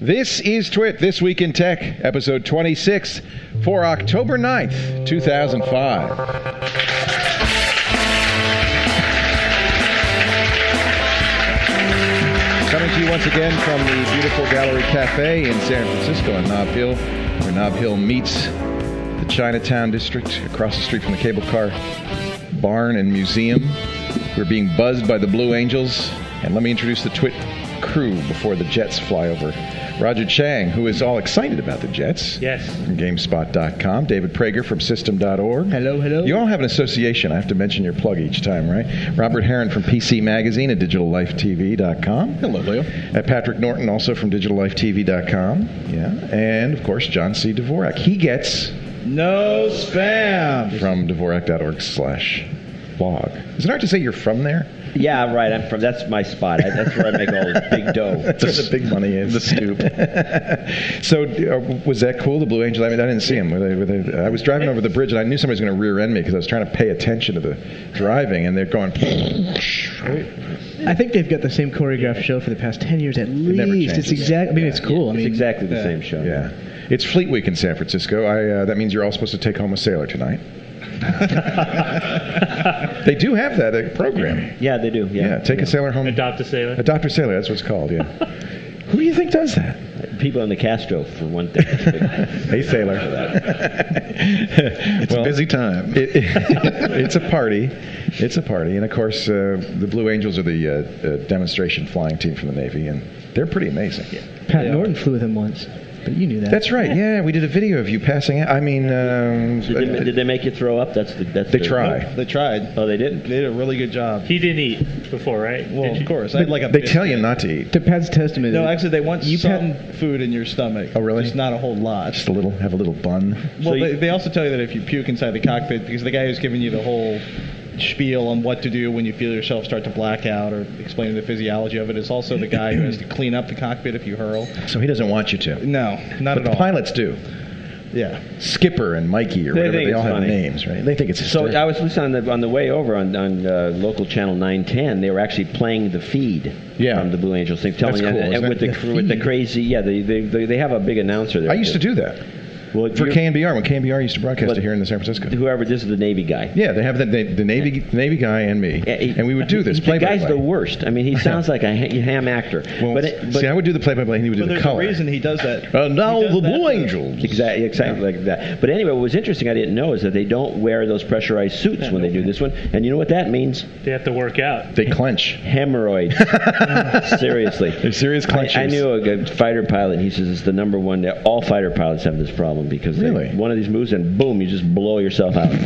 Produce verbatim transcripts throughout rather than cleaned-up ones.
This is Twit, This Week in Tech, episode twenty-six for October ninth, two thousand five. Coming to you once again from the beautiful Gallery Cafe in San Francisco on Nob Hill, where Nob Hill meets the Chinatown district across the street from the cable car barn and museum. We're being buzzed by the Blue Angels, and let me introduce the Twit crew before the Jets fly over. Roger Chang, who is all excited about the Jets. Yes. From GameSpot dot com. David Prager from System dot org. Hello, hello. You all have an association. I have to mention your plug each time, right? Robert Heron from P C Magazine at Digital Life T V dot com. Hello, Leo. Uh, Patrick Norton, also from Digital Life T V dot com. Yeah. And, of course, John C. Dvorak. He gets... No spam. From Dvorak dot org slash blog. Is it hard to say you're from there? Yeah, right. I'm from. That's my spot. I, that's where I make all the big dough. That's where the big money is. The scoop. So, uh, was that cool? The Blue Angels. I mean, I didn't see them. Were they, were they, I was driving over the bridge, and I knew somebody was going to rear end me because I was trying to pay attention to the driving, and they're going. I think they've got the same choreographed show for the past ten years at least. never changes. It's exactly. I mean, it's cool. Yeah, I mean, it's exactly the uh, same show. Yeah, it's Fleet Week in San Francisco. I uh, that means you're all supposed to take home a sailor tonight. They do have that uh, program. Yeah, they do. Yeah, Yeah, take yeah. a sailor home. Adopt a sailor. Adopt a sailor. That's what it's called. Yeah. Who do you think does that? People in the Castro, for one thing. Hey, sailor. It's Well, a busy time. It, it, it's a party. It's a party. And, of course, uh, the Blue Angels are the uh, uh, demonstration flying team from the Navy, and they're pretty amazing. Pat Norton flew with him once, but you knew that. That's right. Yeah, we did a video of you passing out. I mean... Um, Did they, did they make you throw up? That's the. That's They the, try. They tried. Oh, they didn't. They did a really good job. He didn't eat before, right? Well, Did of you? course. I had like a They biscuit. tell you not to eat. To Pat's testament. No, actually, they want you some Pat, food in your stomach. Oh, really? Just not a whole lot. Just a little, have a little bun. Well, So you- they, they also tell you that if you puke inside the cockpit, because the guy who's giving you the whole spiel on what to do when you feel yourself start to black out or explaining the physiology of it is also the guy who has to clean up the cockpit if you hurl. So he doesn't want you to. No, not But at the all. pilots do. Yeah. Skipper and Mikey or They whatever. think They all it's have funny. names, right? They think it's So hysterical. I was listening on the on the way over on on uh, local channel nine ten. They were actually playing the feed Yeah. from the Blue Angels thing, telling That's you, cool, and isn't with it? the, The with the feed. crazy. Yeah, they, they they they have a big announcer there. I used to do that. Well, For you- K N B R, when K N B R used to broadcast But- it here in San Francisco. Whoever this is the Navy guy. Yeah, they have the, the, the Navy the Navy guy and me, Yeah, he- and we would do this The play by guy's play. the worst. I mean, he sounds like a ha- ham actor. Well, but it, but see, I would do the play by play, and he would do But the there's color. a reason he does that. Uh, now He does the that Blue for- Angels. Exactly, exactly like that. But anyway, what was interesting I didn't know is that they don't wear those pressurized suits when they do this one. And you know what that means? They have to work out. They clench. Hemorrhoids. Seriously. They're serious clenches. I, I knew a good fighter pilot, and he says it's the number one. All fighter pilots have this problem because they- Really? one of these moves, and boom, you just blow yourself out.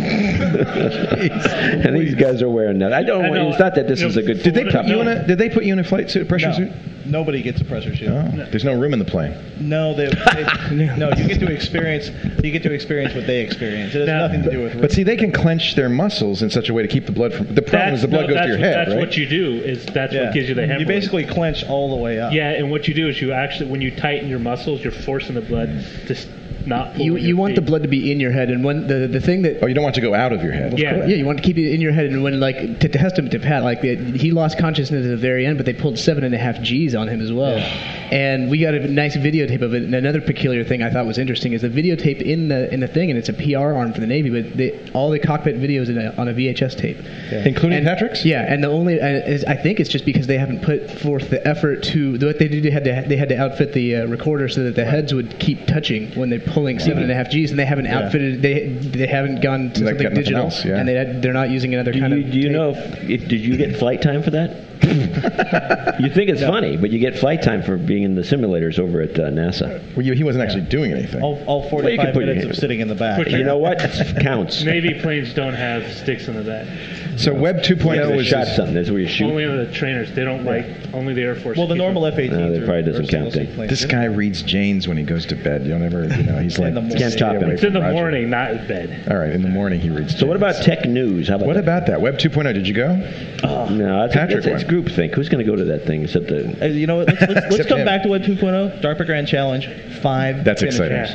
And these guys are wearing that. I don't. I want, know. it's not that this You is know, a good. Did they What put you in no. a Did they put you in a flight suit, a pressure No, suit? nobody gets a pressure shield. Oh, there's no room in the plane. No, they, they no. You get to experience. You get to experience what they experience. It has Now- nothing to do with. But see, they can clench their muscles in such a way to keep the blood from. The problem is the blood no, goes that's to your what, head, That's right? what you do. Is that's yeah. what gives you the hemorrhoid. You basically clench all the way up. Yeah, and what you do is you actually, when you tighten your muscles, you're forcing the blood to s- not. Pull you in you your want the feet. blood to be in your head, and when the the thing that Oh, you don't want it to go out of your head. Yeah. yeah, you want to keep it in your head, and when like to test him to Pat, like it, he lost consciousness at the very end, but they pulled seven and a half G's on him as well, and we got a nice videotape of it. And another peculiar thing I thought was interesting is the videotape in the in the thing, and it's a P R arm for the Navy, but they, all the cockpit videos in a, on a V H S tape, Including and, Patrick's? Yeah, and the only and is, I think it's just because they haven't put forth the effort to what they did. They had to they had to outfit the uh, recorder so that the heads would keep touching when they're pulling seven and a half G's, and they haven't outfitted. They they haven't gone to They've something got nothing digital, else, yeah. and they had, they're not using another Do kind you, of. do you tape. know if, if did you get flight time for that? You think it's funny, but you get flight time for being in the simulators over at uh, NASA. Well, you, he wasn't actually doing anything. All, all Well, you forty-five can put your minutes hand- of sitting in the back. Put your- You know what? That counts. Navy planes don't have sticks in the back. So Web two point You oh know, was shot this- something. That's where you shoot. Only the trainers. They don't like. Only the Air Force. Well, the keep normal them. F eighteen. No, that probably doesn't count then. This guy reads Janes when he goes to bed. You don't ever, you know, he's like, the morning. Can't top stay him. away It's in from the Roger. morning, not in bed. All right, in the morning he reads. So what Janes. about tech news? How about What that? about that? Web two point oh, did you go? No, that's, Patrick that's, that's went. group think. Who's going to go to that thing except the? Uh, you know what? Let's, let's, let's Except come him. back to Web two point oh. DARPA Grand Challenge. Five. That's finishers. exciting.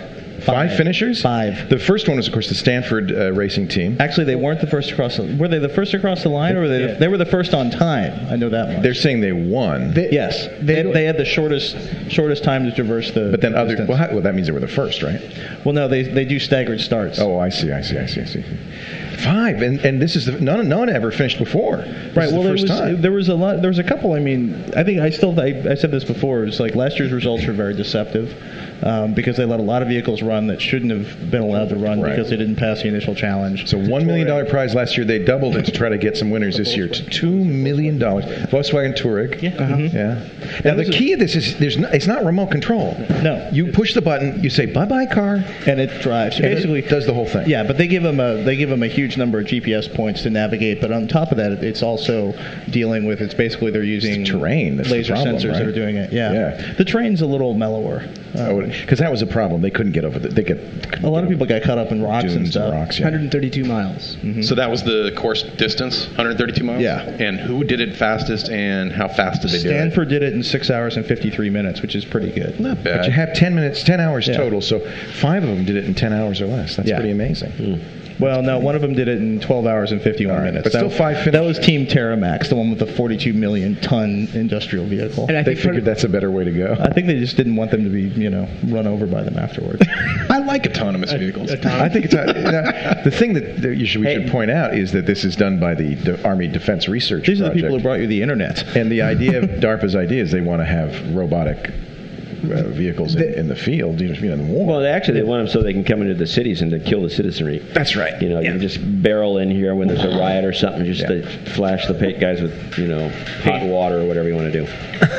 Five, Five. finishers? Five. The first one was, of course, the Stanford uh, racing team. Actually, they weren't the first across. The, were they the first across the line, or were they? Yeah. They were the first on time. I know that much. They're saying they won. They- yes, they- they, they had the shortest shortest time to traverse the. but then other. distance. Well, how, well, that means they were the first, right? Well, no, they they do staggered starts. Oh, I see, I see, I see, I see. Five, and and this is the, none none ever finished before. This Right. is Well, the there first was time. there was a lot. There was a couple. I mean, I think I still I, I said this before. It's like last year's results were very deceptive um, because they let a lot of vehicles run that shouldn't have been allowed to run Right. because they didn't pass the initial challenge. So one million dollar prize last year. They doubled it to try to get some winners this year to two million dollars. Volkswagen Touareg. Yeah. Uh-huh. Yeah. Now the this is- key of this is there's no, it's not remote control. No. You push the button. You say bye bye car. and it drives. And it Basically, does the whole thing. Yeah, but they give them a they give them a huge number of G P S points to navigate. But on top of that, it's also dealing with. It's basically they're using It's the terrain that's the laser problem, sensors that right? are doing it. Yeah. Yeah. The terrain's a little mellower. Um, Because that was a problem. They couldn't get over the. They could. a lot of people got caught up in rocks dunes and stuff. rocks. Yeah. one hundred thirty-two miles. So that was the course distance, one hundred thirty-two miles? Yeah. And who did it fastest and how fast did they do it? Stanford did it in six hours and fifty-three minutes, which is pretty good. Not bad. But you have ten minutes, ten hours Yeah. total. So five of them did it in ten hours or less. That's Yeah. pretty amazing. Well, no, one of them did it in twelve hours and fifty-one All right, minutes. but still that, five That was finishes. Team Terramax, the one with the forty-two million ton industrial vehicle. And I They think part figured of- that's a better way to go. I think they just didn't want them to be, you know, run over by them afterwards. I like it. Autonomous vehicles. I think it's now, the thing that, that you should, we should point out is that this is done by the De- Army Defense Research These are the Project. people who brought you the internet. And the idea of DARPA's idea is they want to have robotic uh, vehicles in, in the field, you know, in the war. Well, they actually, they want them so they can come into the cities and to kill the citizenry. That's right. You know, you can just barrel in here when there's a riot or something, just Yeah. to flash the pa- guys with, you know, hot water or whatever you want to do.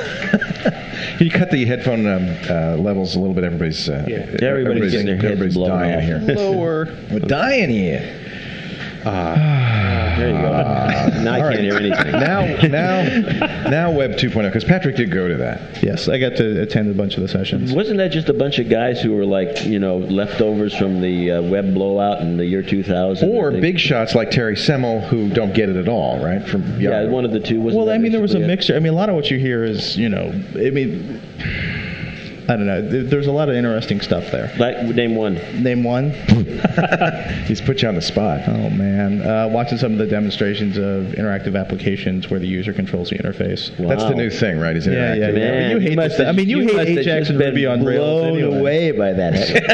Can you cut the headphone um, uh, levels a little bit? Everybody's uh, Yeah. Everybody's getting their heads everybody's blown dying off. here. Lower. We're dying here. There you go. now I all can't right. hear anything. Now, now, now, Web two point oh, because Patrick did go to that. Yes, I got to attend a bunch of the sessions. Wasn't that just a bunch of guys who were like, you know, leftovers from the uh, web blowout in the year two thousand? Or They- big shots like Terry Semmel who don't get it at all, right? From Yeah, Yahoo. one of the two. Wasn't Well, that I mean, there was a basically it? mixture. I mean, a lot of what you hear is, you know, I mean, I don't know. There- There's a lot of interesting stuff there. Like, name one. Name one. He's put you on the spot. Oh man, uh, watching some of the demonstrations of interactive applications where the user controls the interface. That's the Wow. new thing, right? Is Yeah, interactive. yeah, yeah. Man, You hate must this stuff. I mean, you hate must have Ajax just and been Ruby on Rails blown anyway. away by that.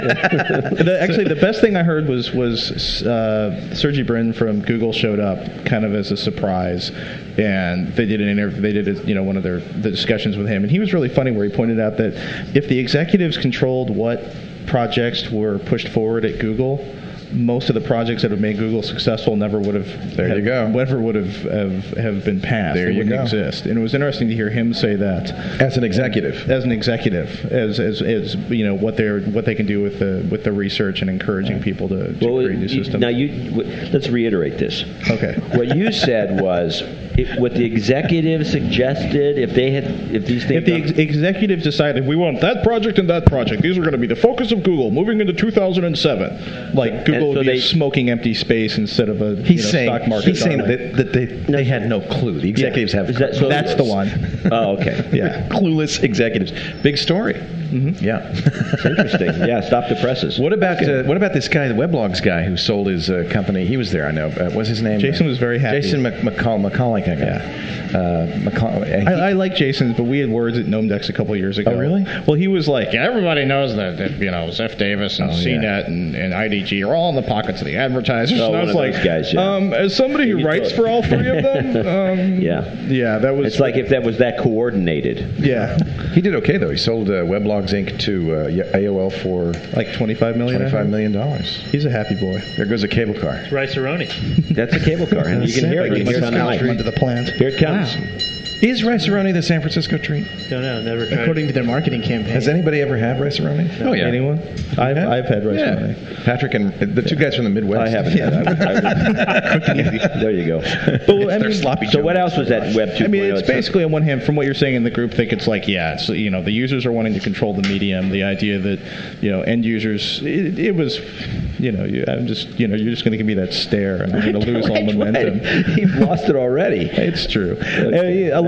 The- actually, the best thing I heard was was uh, Sergey Brin from Google showed up kind of as a surprise, and they did an interview. They did a, you know one of their the discussions with him, and he was really funny where he pointed out that if the executives controlled what projects were pushed forward at Google, most of the projects that have made Google successful never would have. There you have, go. Never would have, have have been passed. There they you wouldn't go. exist. And it was interesting to hear him say that As an executive. as an executive, as, as, as you know what they're what they can do with the with the research and encouraging people to, to Well, create new you- systems. now you w- let's reiterate this. Okay. What you said was it, what the executive suggested. If they had, if these things, If the ex- executives decided we want that project and that project, these are going to be the focus of Google moving into two thousand seven, like Google so would be they- a smoking empty space instead of a He's you know, saying stock market. he's saying darling. that, that they they had no clue. The executives have Is that- so- That's the one. oh, okay, Yeah. clueless executives. Big story. Mm-hmm. Yeah. interesting. Yeah, stop the presses. What about uh, what about this guy, the Weblogs guy who sold his uh, company? He was there. I know. Uh, what's his name? Jason was very happy. Jason Mc- McCall McCall, I think. Yeah. Uh, McCall, uh, he- I, I like Jason's, but we had words at GnomeDex a couple years ago. Oh, really? Well, he was like, yeah, everybody knows that, that you know, Zeph Davis and Oh, C net yeah. and, and I D G are all in the pockets of the advertisers. Oh, and I one was of like, those guys, yeah. um, as somebody who You writes thought- for all three of them, um, Yeah. yeah, that was. It's like if that was that coordinated. yeah, he did okay though. He sold uh, Weblogs Incorporated to uh, A O L for like twenty-five million. I twenty-five heard. million dollars. He's a happy boy. There goes a cable car. Rice-A-Roni. That's a cable car, and you can hear it. You can hear it on the mic. Into the plant. Here it comes. Is Rice-A-Roni the San Francisco treat? Don't know. Never tried. According to their marketing campagin. Has anybody ever had Rice-A-Roni? Oh yeah. Anyone? I've Yeah. I've had rice Yeah. money. Patrick and uh, the two guys from the Midwest. I haven't had that. I would- there you go. But I mean, sloppy So what else was that Web two point oh? I mean, it's basically on one hand, from what you're saying in the group, think it's like, yeah, it's you know, the users are wanting to control the medium. The idea that you know, end users, it, it was, you know, you, I'm just, you know, you're just going to give me that stare, and I'm going to lose all momentum. You've lost it already. It's true. I mean, a lot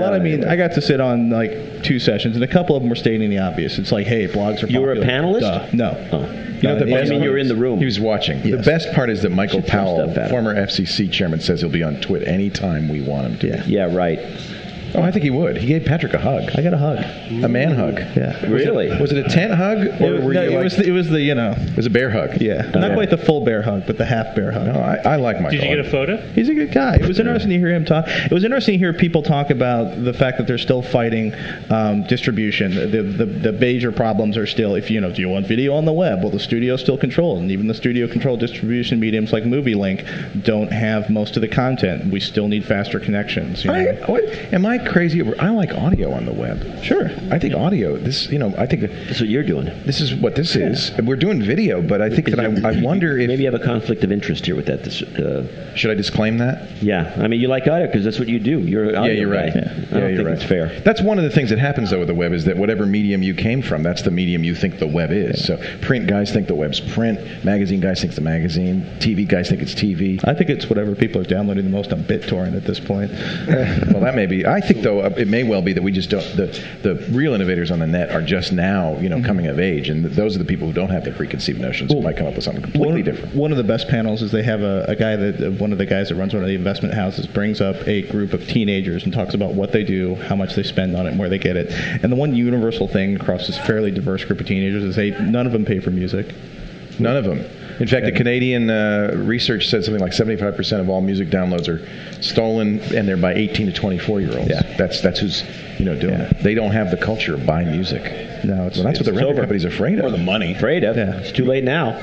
lot. Well, I mean, anyway. I got to sit on like two sessions, and a couple of them were stating the obvious. It's like, hey, blogs are. You were a popular. panelist? Duh. No. Oh. You know, the I best mean, you were in the room. He was watching. The Yes. best part is that Michael Should throw Powell, stuff at him. former F C C chairman, says he'll be on Twit anytime we want him to. Yeah. Yeah, right. Oh, I think he would. He gave Patrick a hug. I got a hug. A man hug. Yeah. Really? Was it a tent hug? Or It, were no, you it like, was the, it was the you know it was a bear hug? yeah not yeah. quite the full bear hug, but the half bear hug. No, I, I like Michael. Did you get a photo? He's a good guy. It was interesting to hear him talk. It was interesting to hear people talk about the fact that they're still fighting um, distribution. The, the the major problems are still, if you know, do you want video on the web? Well, the studio's still controlled, and even the studio-controlled distribution mediums like MovieLink don't have most of the content. We still need faster connections. You know? I, what, am I crazy? I like audio on the web. Sure. I think audio. This, you know, I think That's what you're doing. this is what this is. We're doing video, but I think that I, I wonder if Maybe you have a conflict of interest here with that. This, uh, should I disclaim that? yeah, I mean, you like audio because that's what you do. You're an audio Yeah, you're guy. right. I Yeah, don't you're think right. it's fair. That's one of the things that happens though with the web is that whatever medium you came from, that's the medium you think the web is. So print guys think the web's print, magazine guys think it's the magazine, T V guys think it's T V. I think it's whatever people are downloading the most on BitTorrent at this point. Well, that may be. I think though uh, it may well be that we just don't. The the real innovators on the net are just now, you know, coming of age, and th- those are the people who don't have the preconceived notions who might come up with something completely one, different. One of the best panels is they have a, a guy that uh, one of the guys that runs one of the investment houses brings up a group of teenagers and talks about what they do, how much they spend on it, and where they get it. And the one universal thing across this fairly diverse group of teenagers is they none of them pay for music. None of them. In fact, the Canadian uh, research said something like seventy-five percent of all music downloads are stolen, and they're by eighteen to twenty-four year olds. Yeah. That's that's who's you know doing Yeah. it. They don't have the culture of buying music. No, it's, Well, that's what the it's record over. company's afraid of. Or the money. Afraid of. Yeah. It's too late now.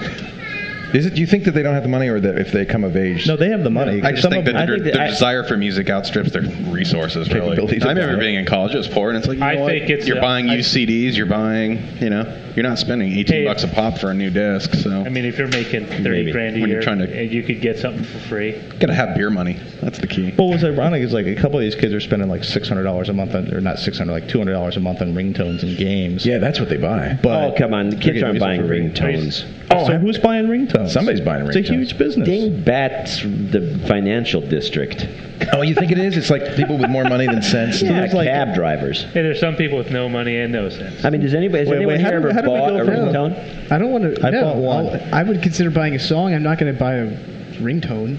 Is it? Do you think that they don't have the money, or that if they come of age? No, they have the money. I just Some think of that them- their, I think that their I- desire for music outstrips their resources, really. Capability to I remember buy it. being in college, it was poor, and it's like, you I know think what? it's, You're uh, buying I- used C Ds, you're buying, you know, you're not spending eighteen Hey, bucks a pop for a new disc, so I mean, if you're making thirty Maybe. grand a When year you're trying to- and you could get something for free, gotta have beer money. That's the key. What was ironic is like a couple of these kids are spending like six hundred dollars a month, on, or not six hundred, like two hundred dollars a month on ringtones and games. Yeah, that's what they buy. But Oh, come on. The they're kids getting aren't music buying for free. ringtones. Oh, so who's buying ringtones? Somebody's buying It's ringtones. a huge business. Dingbats, the financial district. Oh, you think it is? It's like people with more money than sense. Yeah, there's like- cab drivers. hey, there's some people with no money and no sense. I mean, does anybody, has Wait, anyone wait, how here do- ever how do we bought go a from- ringtone? I don't want to. I no, bought one. I'll- I would consider buying a song. I'm not going to buy a ringtone.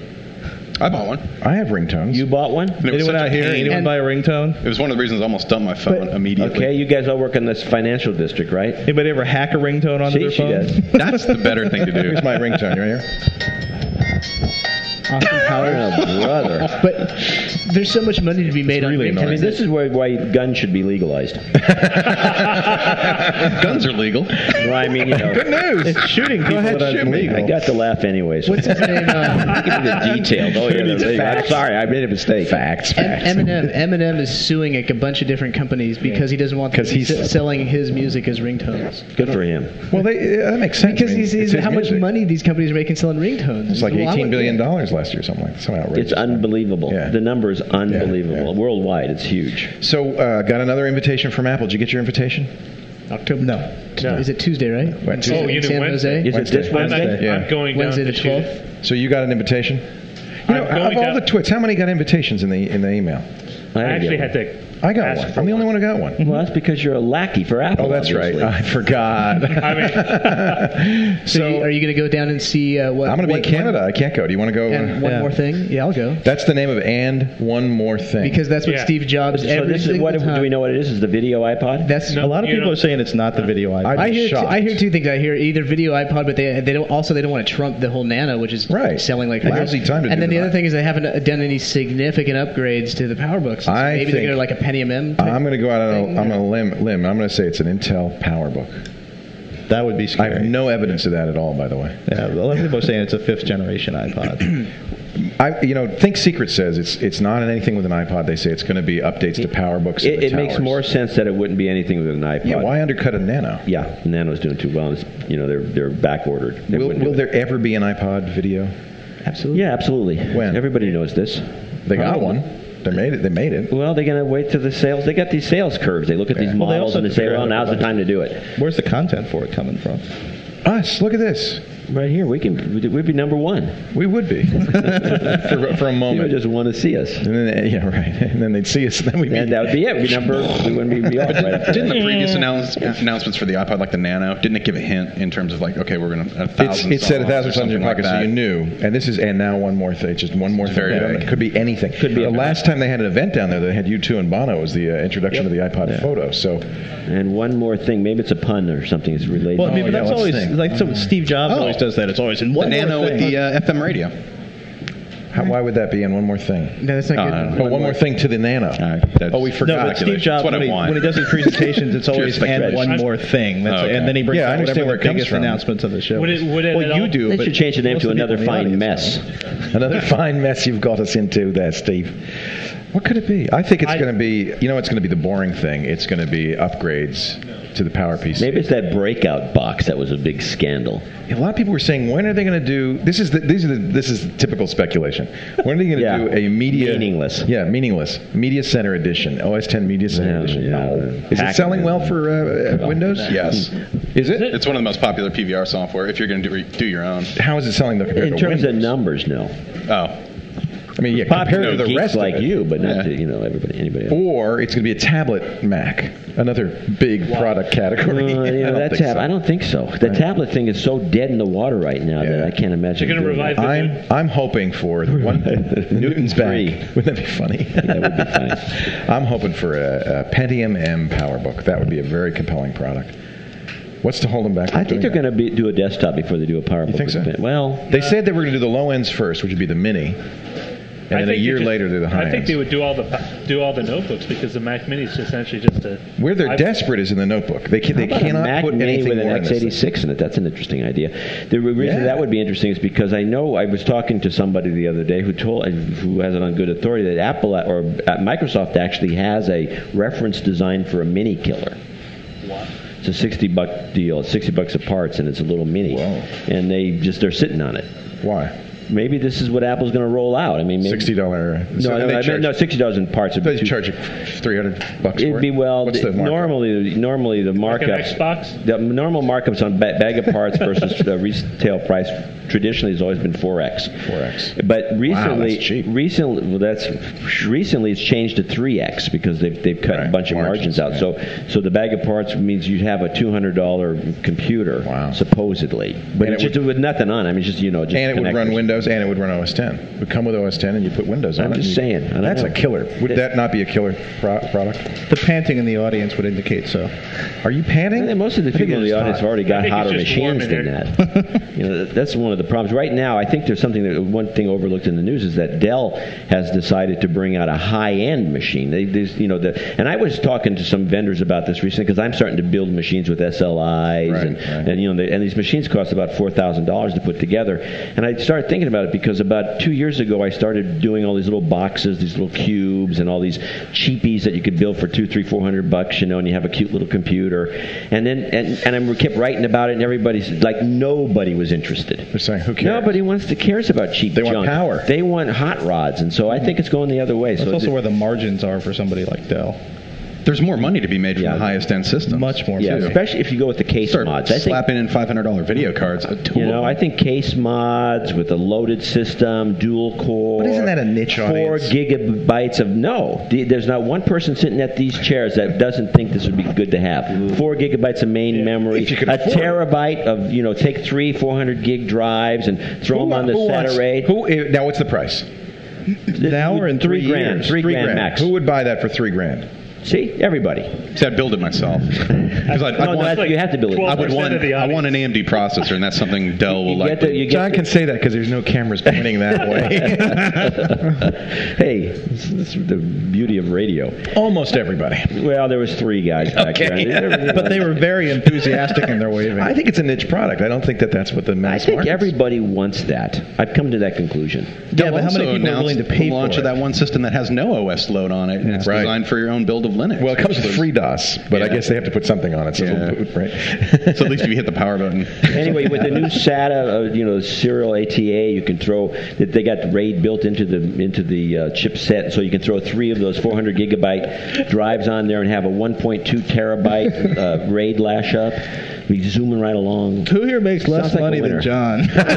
I bought one. I have ringtones. You bought one? And it was Anyone such a out here? pain. Anyone And- buy a ringtone? It was one of the reasons I almost dumped my phone But- immediately. Okay, you guys all work in this financial district, right? Anybody ever hack a ringtone onto See, their she phone? does. That's the better thing to do. Here's my ringtone. You right here? Austin Powers. Oh, brother. But there's so much money to be made on really ringtones. I mean, this is where, why guns should be legalized. Guns are legal. Well, I mean, you know, Good news. It's shooting people ahead, that shoot are me. illegal. I got to laugh anyways. What's his name? Uh, Give me the details. Oh, yeah, they're legal. I'm sorry, I made a mistake. Facts. M- Facts. Eminem. Eminem is suing like a bunch of different companies because he doesn't want them 'Cause to be he's- s- selling his music as ringtones. Good for him. Well, they, yeah, that makes sense. Because I mean, he sees it's his how much music. money these companies are making selling ringtones. It's like Well, I eighteen would- billion dollars last year, something like that. Something outrageous. It's unbelievable. Yeah. The number is unbelievable. yeah. Worldwide, it's huge. So, uh, got another invitation from Apple. Did you get your invitation? October. No. No. Is it Tuesday, right? What, Tuesday? Oh, you In did San Wednesday? Jose? Is Wednesday. it this I'm, Wednesday? not, Yeah. I'm going Wednesday down the to twelfth? Tuesday. So you got an invitation? You know, I'm going of all down- the twits, how many got invitations in the in the email? I didn't actually get had one. to. I got ask one. for I'm the only one who got one. Well, that's because you're a lackey for Apple. Oh, that's obviously. right. I forgot. I mean, So, So, you- are you going to go down and see uh, what? I'm going to be in what- Canada. I can't go. Do you want to go? And one Yeah. more thing. Yeah, I'll go. That's the name of and one more thing. Because that's what Yeah. Steve Jobs. So every this is single what time, do we know what it is? Is the video iPod? That's No. A lot of You people know- are saying it's not the video iPod. I'd I be hear. Two, shocked. I hear two things. I hear either video iPod, but they they don't also they don't want to trump the whole Nano, which is Right. selling like Lousy time to And do then the that. other thing is they haven't uh, done any significant upgrades to the PowerBooks. So I maybe think- they're like a Pentium M. type I'm going to go out on thing, a, I'm or- going to limb, limb. I'm going to say it's an Intel PowerBook. That would be I scary. have no evidence of that at all, by the way. Yeah, a lot of people are saying it's a fifth generation iPod. I, you know, Think Secret says it's it's not anything with an iPod. They say it's going to be updates to PowerBooks. and It, the it makes towers. more sense that it wouldn't be anything with an iPod. Yeah, why undercut a Nano? Yeah, Nano's doing too well. And it's, you know, they're they're back ordered. They Will, wouldn't will do there ever be an iPod video? Absolutely. it. Yeah, absolutely. When? Everybody knows this. They got Probably. one. They made it. They made it. Well, they're going to wait to the sales. They got these sales curves. They look at these Yeah. Well, they models also and they have to say, figure well, out now's the everybody- time to do it. Where's the content for it coming from? Us. Look at this. Right here, we can. We'd be number one. We would be for, for a You moment. would just want to see us, and then, yeah, right. And then they'd see us, and then we'd be. and that would be it. We'd be number. We wouldn't be, be off right after Didn't that. the previous announce, announcements for the iPod, like the Nano, didn't it give a hint in terms of like, okay, we're going to a It's, thousand it said a songs thousand or songs in your something like pocket, so that. you knew. And this is, and now one more thing, just one more It's thing. very down. vague. It could be anything. Could be The anything. last time they had an event down there, they had U two and Bono was the uh, introduction of the iPod Photo. So And one more thing, maybe it's a pun or something. It's related. Well, I mean, Oh, but yeah, that's let's always think. like so Steve Jobs Oh. always does that. It's always in The one Nano more with thing. the uh, F M radio. how, why would that be? And one more thing. No, that's not No, good. no, no. Oh, one more thing to the Nano. Uh, that's- oh, we No, forgot. but Steve Jobs, That's what when I he, want. when he does his presentations, it's always like and Reg. one more thing. That's, Oh, okay. And then he brings Yeah, I out understand whatever where it the comes biggest from. announcements of the show. Would it- would it well, at you all- do. They but should change the name most to of the Another people in the Fine audience Mess. don't. Another fine mess you've got us into there, Steve. What could it be? I think it's I- going to be, you know, it's going to be the boring thing. It's going to be upgrades to the PowerPC. Maybe it's that breakout box that was a big scandal. A lot of people were saying, when are they going to do? This is the, these are the, this is typical speculation. When are they going to Yeah. do a media Meaningless. Yeah, meaningless Media Center Edition, O S ten Media Center Yeah, Edition. yeah. No, is it Pack selling it. well for uh, uh, Windows? Yes. Is it? It's one of the most popular P V R software if you're going to do, do your own. How is it selling though compared In to terms of Windows? numbers, no. Oh. I mean, yeah, Popular compared to the geeks rest like of it. you, but not Yeah. to, you know, everybody, anybody else. Or it's going to be a tablet Mac, another big product category. Uh, you I know, don't that think tab, so. I don't think so. The tablet thing is so dead in the water right now that Yeah. I can't imagine. They're gonna doing revive that. I'm I'm hoping for the one Newton's back. Three. Wouldn't that be funny? That would be fine. I'm hoping for a, a Pentium M PowerBook. That would be a very compelling product. What's to hold them back? from I think doing they're that? going to do a desktop before they do a PowerBook. You think so? with a pen. Well, They said they were going to do the low ends first, which would be the Mini, and I then a think year they just- later do the high I think ends. they would do all the do all the notebooks because the Mac Mini is essentially just a. Where they're I- desperate is in the notebook. They can, How they about a cannot Mac put Mini anything with an more in X this thing. eighty-six in it. That's an interesting idea. The reason Yeah. that would be interesting is because I know I was talking to somebody the other day who told who has it on good authority that Apple or uh, Microsoft actually has a reference design for a Mini killer. It's a sixty buck deal. It's sixty bucks a parts, and it's a little Mini. Whoa. And they just they're sitting on it. Why? Maybe this is what Apple's going to roll out. I mean, maybe, Sixty dollar. No, no, I meant, no, sixty dollars in parts. Would be They too- charge you three hundred bucks It'd for it. be well. What's the the- markup? normally, normally the Like an markups. Xbox? The normal markups on ba- bag of parts versus the retail price traditionally has always been four X. four X. But recently, that's cheap. recently, well, that's recently it's changed to three X because they've they've cut Right, a bunch of margins, margins, out. So so the bag of parts means you'd have a two hundred dollar computer, Wow. supposedly, but And it's it just with nothing on. it. I mean, just you know, just And it would run connectors. Windows, and it would run O S ten. It would come with O S ten, and you put Windows on I'm it. just and you- saying. I don't That's know. a killer. Would that not be a killer pro- product? The panting in the audience would indicate so. Are you panting? I think most of the I think people in the it's audience hot. have already I got think it's hotter just warm machines in than that. You know, that's one of the problems. Right now, I think there's something that one thing overlooked in the news is that Dell has decided to bring out a high-end machine. They, there's, you know, the, and I was talking to some vendors about this recently because I'm starting to build machines with S L Is, Right, and, right. and you know, they, and these machines cost about four thousand dollars to put together. And I started thinking about it because about two years ago, I started doing all these little boxes, these little cubes, and all these cheapies that you could build for two, three, four hundred bucks, you know, and you have a cute little computer. And then, and, and I kept writing about it, and everybody's like, nobody was interested. They're saying, who cares? Nobody wants to cares about cheap They want junk. power. They want hot rods, and so I think it's going the other way. That's So also it- where the margins are for somebody like Dell. There's more money to be made from Yeah. the highest end systems. Much more. yeah, too. especially if you go with the case Start mods. I think slapping in five hundred dollar video cards. A tool. you know, I think case mods with a loaded system, dual core. But isn't that a niche four audience? gigabytes of no. The- There's not one person sitting at these chairs that doesn't think this would be good to have. Four gigabytes of main memory, If you could a afford it. terabyte of you know, take three four hundred gig drives and throw them on the Who wants- SATA. Who, eh, now, what's the price? Now or in three three grand, years? three, grand, max. Who would buy that for three grand? See, everybody. See, I'd build it myself. 'Cause I'd, No, I'd no, want, that's, you have to build it. I would twelve want, percent of the I want an A M D processor, and that's something Dell will You like. get the, you get John the- can say that because there's no cameras pointing that way. Hey, this is the beauty of radio. Almost everybody. Well, there was three guys back Okay. there. But they were very enthusiastic in their waving. I think it's a niche product. I don't think that that's what the I mass think market is. everybody wants that. I've come to that conclusion. Yeah, but how many Also people are willing to announced pay the launch for of it? that one system that has no O S load on it, and it's Right. designed for your own build of Linux. Well, it comes with which free DOS, but I Yeah. guess they have to put something on it, so Yeah. it'll boot, right? was- So at least if you hit the power button. Anyway, with the new SATA, uh, you know, serial A T A, you can throw. They got RAID built into the into the uh, chipset, so you can throw three of those four hundred gigabyte drives on there and have a one point two terabyte uh, RAID lash up. be zooming right along. Who here makes less Sounds like a money winner. than John?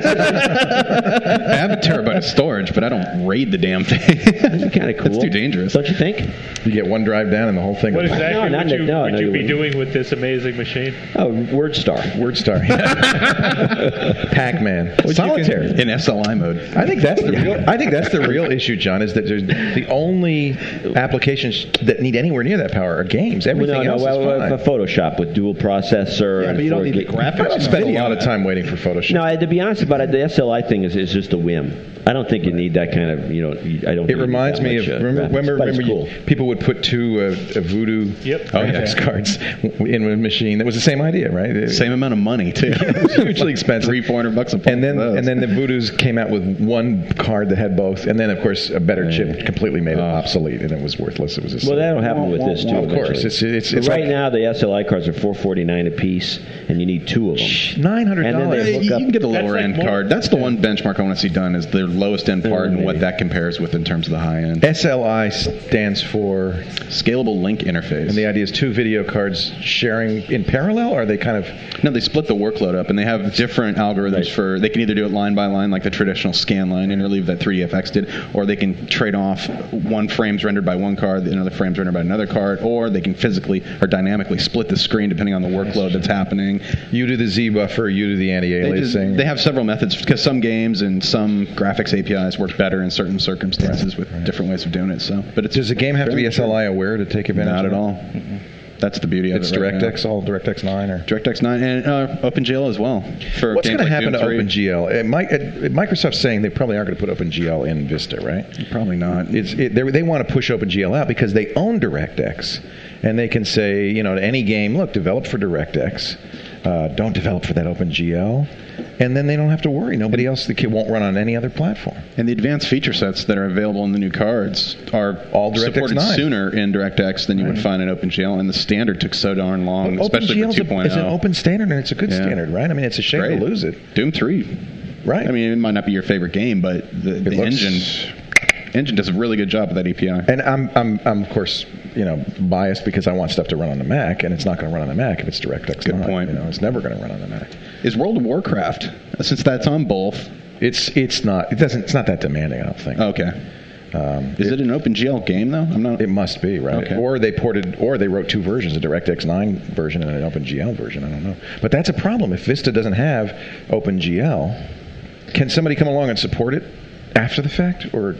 I have a terabyte of storage, but I don't raid the damn thing. That'd be kind of cool. That's too dangerous. Don't you think? You get one drive down and the whole thing. What goes- exactly No, not would you, no, would no, you you be wouldn't. doing with this amazing machine? Oh, WordStar. WordStar. Pac-Man. Solitaire. In S L I mode. I think that's the real. I think that's the real issue, John. Is that there's the only applications that need anywhere near that power are games. Well, Everything no, no, else well, is well, fine. the Photoshop with dual processor. Yeah, and but you don't four need the gig- graphics. I don't spend a Video. lot of time waiting for Photoshop. No, I, to be honest about it, the S L I thing is, is just a whim. I don't think you need that kind of, you know, you- I don't. It think you need reminds that me much, of uh, remember, graphics, remember, but it's remember cool. you, people would put two uh, uh, Voodoo Yep. graphics cards in a machine. That was the same idea, right? It- Same amount of money, too. It was hugely expensive. Three, four hundred bucks a pop And then for those. and then the Voodoos came out with one card that had both, and then of course a better chip completely made it obsolete, and it was worthless. It was a Well, that'll happen with this too. Of course, eventually. it's it's, But it's right like now the S L I cards are four forty-nine a piece, and you need two of them. nine hundred And then dollars. they Yeah, hook you up- can get the That's lower like end more- card. That's the one benchmark I want to see done is their lowest end part and what maybe. that compares with in terms of the high end. S L I stands for, Scalable link interface. and the idea is two video cards sharing in parallel. Or are they kind of? No, they split the workload up, and they have different algorithms Right. for. They can either do it line by line, like the traditional scan line interleave that three D F X did, or they can trade off one frame's rendered by one card, another frame's rendered by another card, or they can physically or dynamically split the screen depending on the workload that's happening. You do the Z buffer, you do the They, just, anti-aliasing. they have several methods because some games and some graphics A P Is work better in certain circumstances with different ways of doing it. So, but it's Does the game have to be S L I aware to take advantage? not of at it? all. That's the beauty of It's it. right now. DirectX, all DirectX nine, or DirectX nine and uh, OpenGL as well. For what's games going to like happen to Doom three. OpenGL? Uh, Mi- uh, Microsoft's saying they probably aren't going to put OpenGL in Vista, right? Probably not. It's it, they they want to push OpenGL out because they own DirectX, and they can say, you know, to any game, look, develop for DirectX, uh, don't develop for that OpenGL, and then they don't have to worry. Nobody else, the kid won't run on any other platform. And the advanced feature sets that are available in the new cards are All DirectX supported nine. sooner in DirectX than you would find in OpenGL, and the standard took so darn long, especially for OpenGL is two a- point is an oh. open standard, and it's a good Yeah. standard, right? I mean, it's a shame Great. to lose it, Doom three. right? I mean, it might not be your favorite game, but the, the looks- engine engine does a really good job with that A P I. And I'm, I'm, I'm of course, you know, biased because I want stuff to run on the Mac, and it's not going to run on the Mac if it's DirectX Good nine. point. You know, it's never going to run on the Mac. Is World of Warcraft, since that's on both? It's it's not it doesn't it's not that demanding. I don't think. Okay. Um, Is it an OpenGL game though? I'm not. It must be, right? Okay. Or they ported, or they wrote two versions, a DirectX nine version and an OpenGL version. I don't know. But that's a problem. If Vista doesn't have OpenGL, can somebody come along and support it after the fact, or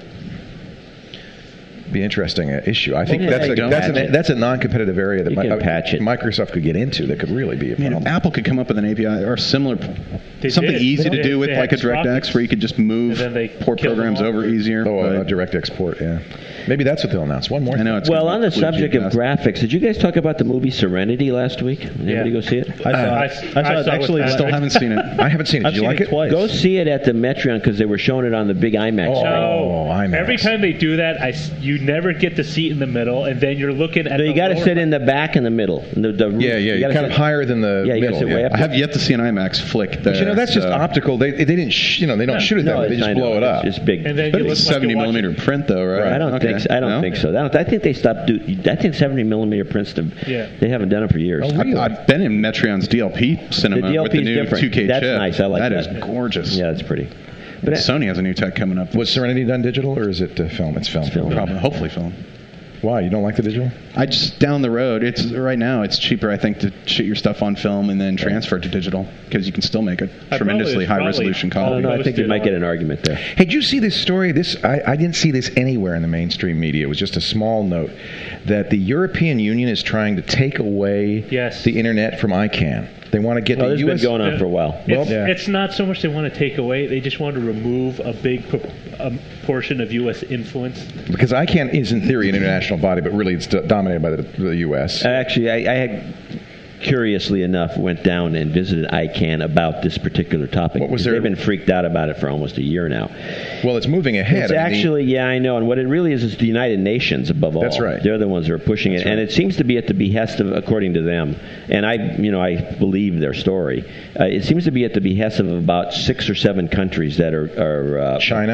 be an interesting uh, issue? I think yeah, that's you a don't that's, patch an, it. that's a non-competitive area that You Mi- can uh, patch it. Microsoft could get into. That could really be a I mean, problem. if Apple could come up with an A P I or similar, They something did. easy They to did. do with They like a had DirectX Sprockets. where you could just move And then they port killed them programs all. over easier. Oh, a, a but DirectX port, yeah. Maybe that's what they'll announce. One more. I know thing. it's Well, gonna on the include subject of G P S. graphics, did you guys talk about the movie Serenity last week? Did anybody go see it? I saw, I- it. I saw, I it saw it actually. with Still haven't seen it. I haven't seen it. I've Did you seen like it twice. Go see it at the Metreon because they were showing it on the big IMAX. Oh. screen. No. IMAX. Every time they do that, I s you never get the seat in the middle, and then you're looking at. No, you the got to lower sit in the back and the middle. The, the roof. Yeah, yeah. You You're gotta kind of sit- higher than the Yeah, you gotta middle. sit way yeah. up. I have yet to see an IMAX flick there. But you know, that's just so- optical. They they didn't sh- you know they don't shoot it that No, way. They it's- just I know, blow it up. It's, it's big. And then But you it's look like seventy you're watching- millimeter print, though, right? I don't Okay. think so. I don't No? think so. I, don't, I think they stopped. Do, I think seventy millimeter prints. To, Yeah. They haven't done it for years. Oh, really? I've been in Metreon's D L P cinema The D L with the P is new different. two K That's chip. nice. I like That that. is gorgeous. Yeah, that's pretty. But it- Sony has a new tech coming up. Was Serenity done digital or is it uh, film? It's film. film. Probably, hopefully, film. Why you don't like the digital? I just down the road. It's right now. It's cheaper, I think, to shoot your stuff on film and then transfer it to digital because you can still make a probably- tremendously it's high probably resolution I copy. don't know. I think you posted might get on- an argument there. Hey, did you see this story? This I, I didn't see this anywhere in the mainstream media. It was just a small note that the European Union is trying to take away Yes. the internet from I CANN. They want to get No, the this U has S been going on for a while. It's, yeah. it's not so much they want to take away; they just want to remove a big pro- um, portion of U S influence. because I CANN is in theory an international body, but really it's do- dominated by the, the U S. Actually, I, I had, curiously enough, went down and visited I CANN about this particular topic. What was because their- They've been freaked out about it for almost a year now. Well, it's moving ahead. It's I mean, the- actually, yeah, I know. And what it really is is the United Nations above all. That's right. They're the ones that are pushing it, That's and right. it seems to be at the behest of, according to them. And I, you know, I believe their story. Uh, it seems to be at the behest of about six or seven countries that are, are uh, China.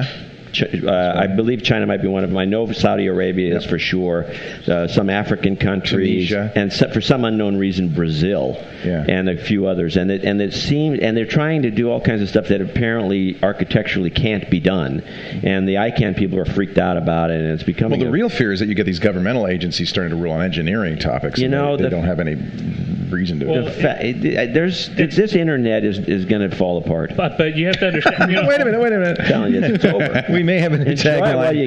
Ch- uh, I believe China might be one of them. I know Saudi Arabia is Yep. for sure. Uh, some African countries, Tunisia. and so, for some unknown reason, Brazil, Yeah. and a few others. And it and it seems and they're trying to do all kinds of stuff that apparently architecturally can't be done. And the I CANN people are freaked out about it, and it's becoming. Well, the a- real fear is that you get these governmental agencies starting to rule on engineering topics. You and know, they, they the- don't have any reason to. Well, do the it. fa- it- it- there's this internet is is going to fall apart. But but you have to understand. You know, Wait a minute! Wait a minute! I'm telling you, it's over. We may have an Enjoy it tagline. while you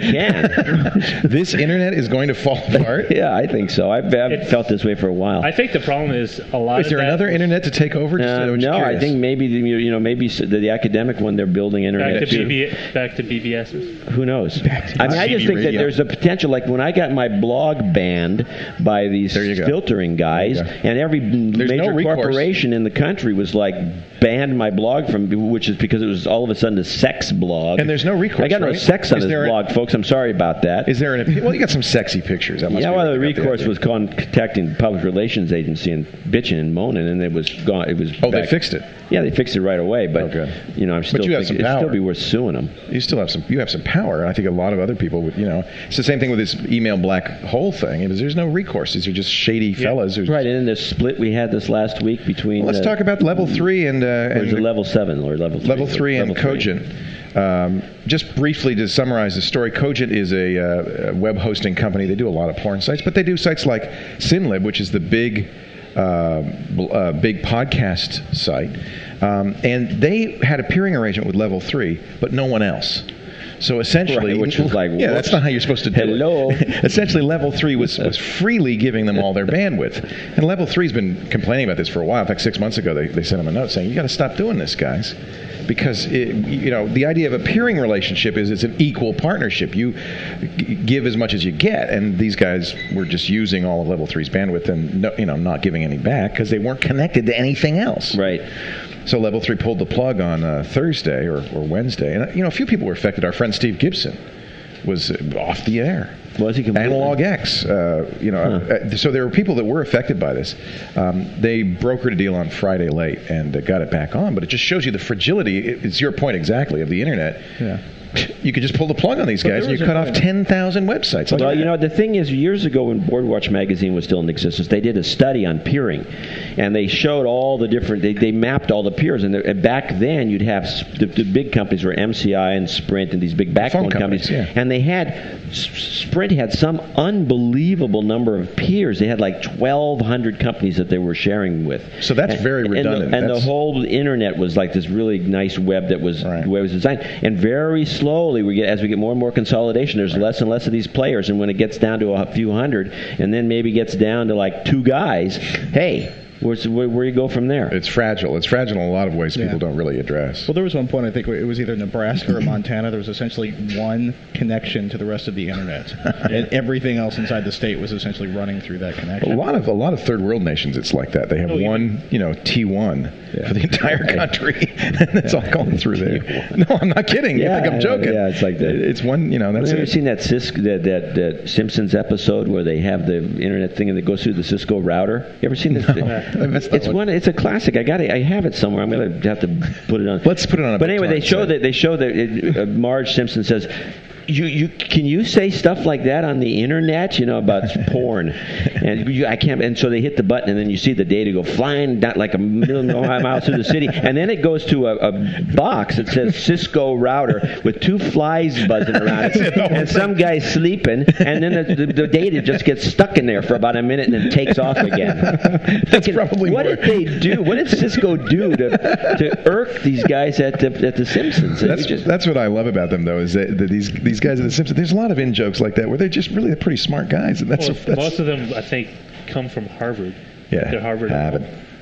can. This internet is going to fall apart. Yeah, I think so. I've, I've It- felt this way for a while. I think the problem is a lot. Is of there that another internet to take over? Just, Uh, I'm just no, I curious. think maybe the, you know maybe s- the, the academic one they're building internet Back to too. B B, back to B B S's. Who knows? I mean, I just C B think that radio. there's a potential. Like when I got my blog banned by these There you go. filtering guys, There you go. and every There's major no recourse. corporation in the country was like banned my blog from, which is because it was all of a sudden a sex blog. And there's no recourse, I got no right? sex on Is this there a- blog, folks. I'm sorry about that. Is there an? Well, you got some sexy pictures. That must Yeah, be well, what the they got recourse idea. was contacting the public relations agency and bitching and moaning, and it was gone. It was. Oh, they back. fixed it. Yeah, they fixed it right away. But Oh, good. you know, I'm still. you have thinking some it'd still power. be worth suing them. You still have some. You have some power. And I think a lot of other people would. You know, it's the same thing with this email black hole thing. It is, there's no recourse. These are just shady fellas. Who, Right, and then the split we had this last week between. Well, let's uh, talk about level three and. Uh, Or is and it level seven or level three? Level three and Level three. Cogent. Um, just briefly to summarize the story, Cogent is a, uh, a web hosting company. They do a lot of porn sites, but they do sites like Synlib, which is the big, uh, bl- uh, big podcast site. Um, and they had a peering arrangement with Level three, but no one else. So essentially, Right, which was like, yeah, that's whoops. not how you're supposed to do Hello. it. Essentially, Level three was, was freely giving them all their bandwidth, and Level three's been complaining about this for a while. In fact, six months ago, they, they sent them a note saying, "You got to stop doing this, guys." Because it, you know the idea of a peering relationship is it's an equal partnership. You g- give as much as you get, and these guys were just using all of Level three's bandwidth and no, you know not giving any back because they weren't connected to anything else. Right. So Level three pulled the plug on uh, Thursday or, or Wednesday, and uh, you know a few people were affected. Our friend Steve Gibson was uh, off the air. Was he completely? Analog X, uh, you know. Huh. Uh, so there were people that were affected by this. Um, they brokered a deal on Friday late and uh, got it back on, but it just shows you the fragility. It, it's your point exactly of the internet. Yeah. You could just pull the plug on these But guys there and you was cut a off point- ten thousand websites. Like Well, that. you know, the thing is, years ago when Boardwatch magazine was still in existence, they did a study on peering, and they showed all the different. They, they mapped all the peers, and, there- and back then you'd have s- the, the big companies were M C I and Sprint and these big backbone Phone companies, yeah. and they had S- Sprint had some unbelievable number of peers. They had like twelve hundred companies that they were sharing with. So that's And- very and the- redundant. And the, That's- whole internet was like this really nice web that was Right. the way it was designed. And very slowly, we get as we get more and more consolidation, there's less and less of these players. And when it gets down to a few hundred, and then maybe gets down to like two guys, hey, where's, where, where you go from there? It's fragile. It's fragile in a lot of ways Yeah. people don't really address. Well, there was one point, I think it was either Nebraska or Montana, there was essentially one connection to the rest of the internet. And everything else inside the state was essentially running through that connection. A lot of a lot of third world nations, it's like that. They have Oh, yeah. one, you know, T one Yeah. for the entire country, and it's all going through there. No, I'm not kidding. Yeah, you think I'm I know. joking? Yeah, it's like that. It's one, you know, that's Have you ever it. seen that, Cisco, that, that that Simpsons episode where they have the internet thing and it goes through the Cisco router? You ever seen this? I missed that It's one. one. It's a classic. I got it. I have it somewhere. I'm going to have to put it on. Let's put it on a But anyway, they BitTorrent show site. that they show that it, uh, Marge Simpson says. You, you can you say stuff like that on the internet? You know about porn, and you, I can't. And so they hit the button, and then you see the data go flying down like a million miles through the city, and then it goes to a, a box that says Cisco router with two flies buzzing around it, and some guy sleeping, and then the, the, the data just gets stuck in there for about a minute and then takes off again. That's Thinking, probably what more. did they do? What did Cisco do to to irk these guys at the at the Simpsons? And That's you just- that's what I love about them, though, is that, that these these guys at the Simpsons. There's a lot of in jokes like that where they're just really pretty smart guys, and that's, Well, that's most of them, I think, come from Harvard. yeah, They're Harvard. Harvard.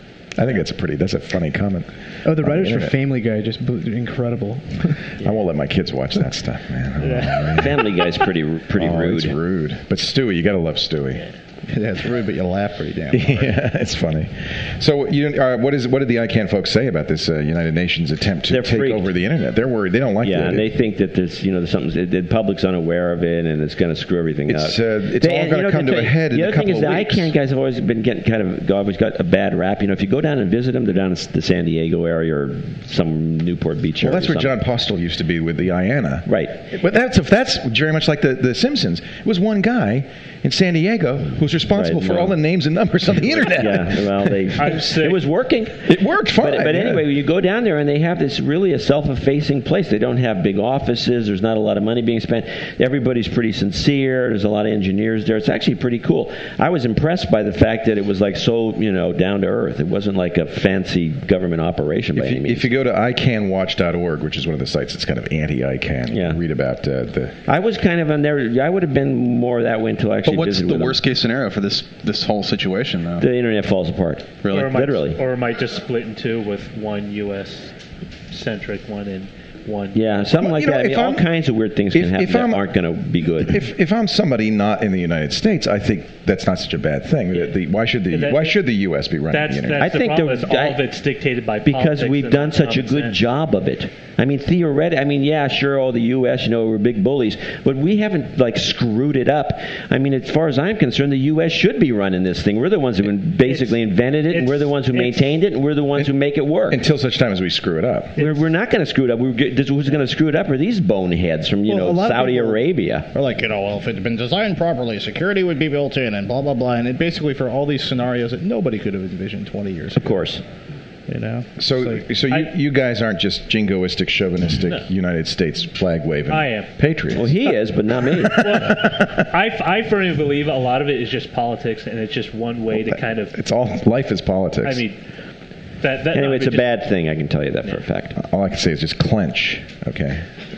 I think that's a pretty that's a funny comment. Oh, the on writers for internet. Family Guy just blew, incredible. I won't let my kids watch that stuff, man. Oh, man. Family Guy's pretty pretty Oh, rude. It's rude. But Stewie, you got to love Stewie. Yeah, it's rude, but you laugh pretty damn hard. Yeah, it's funny. So, you uh, what is what did the I CANN folks say about this uh, United Nations attempt to They're take freaked. over the internet? They're worried. They don't like Yeah, it. and they think that there's, you know, there's something. The public's unaware of it, and it's going to screw everything It's, up. uh, it's They- all and, gonna you know, come to the a thing- head in The a other thing couple is of the weeks. I CANN guys have always been getting kind of always got a bad rap. You know, if you go down and visit them, they're down in the San Diego area or some Newport Beach Well, area. that's where or John something. Postel used to be with the I A N A. Right. But that's if that's very much like the, the Simpsons. It was one guy in San Diego who was responsible Right, for no. all the names and numbers on the internet. Yeah, well, they I'm sick. it was working. It worked fine. But, but yeah. anyway, you go down there and they have this really a self-effacing place. They don't have big offices. There's not a lot of money being spent. Everybody's pretty sincere. There's a lot of engineers there. It's actually pretty cool. I was impressed by the fact that it was like so, you know, down to earth. It wasn't like a fancy government operation by If any you, means. if you go to I can watch dot org, which is one of the sites that's kind of anti-I CANN, Yeah. you read about uh, the... I was kind of on there. I would have been more that way until I actually But what's visited the with them. worst case scenario for this this whole situation, though? The internet falls apart. Really? Or it might, Literally. Or it might just split in two with one U S centric one and one. Yeah, something Well, like you know, that. I mean, if all I'm- kinds of weird things if- can happen if that I'm- aren't going to be good. If if I'm somebody not in the United States, I think that's not such a bad thing. The- the- why should the That- why should the U S be running That's, the internet? that's I the think problem. the- is all I- of it's dictated by because politics we've and done not such a common good sense. job of it. I mean, theoretically, I mean, yeah, sure, all the U S, you know, we're big bullies, but we haven't like screwed it up. I mean, as far as I'm concerned, the U S should be runing this thing. We're the ones who basically It's- invented it, and it's- we're the ones who it's- maintained it, and we're the ones who make it work. Until such time as we screw it up. We're, we're not going to screw it up. We're, g- this- who's going to screw it up are these boneheads from, you Well, a know, lot of Saudi people- Arabia. Or like, you know, well, if it had been designed properly, security would be built in and blah, blah, blah. And it basically for all these scenarios that nobody could have envisioned twenty years Of ago. course. You know? So, It's so you, I- you guys aren't just jingoistic, chauvinistic, No. United States flag waving I am. patriots. Well, he is, but not me. I, I firmly believe a lot of it is just politics, and it's just one way to kind of. It's all life is politics. I mean, that. that Anyway, no, it's I a mean, bad thing. I can tell you that for a fact. all I can say is just clench. Okay.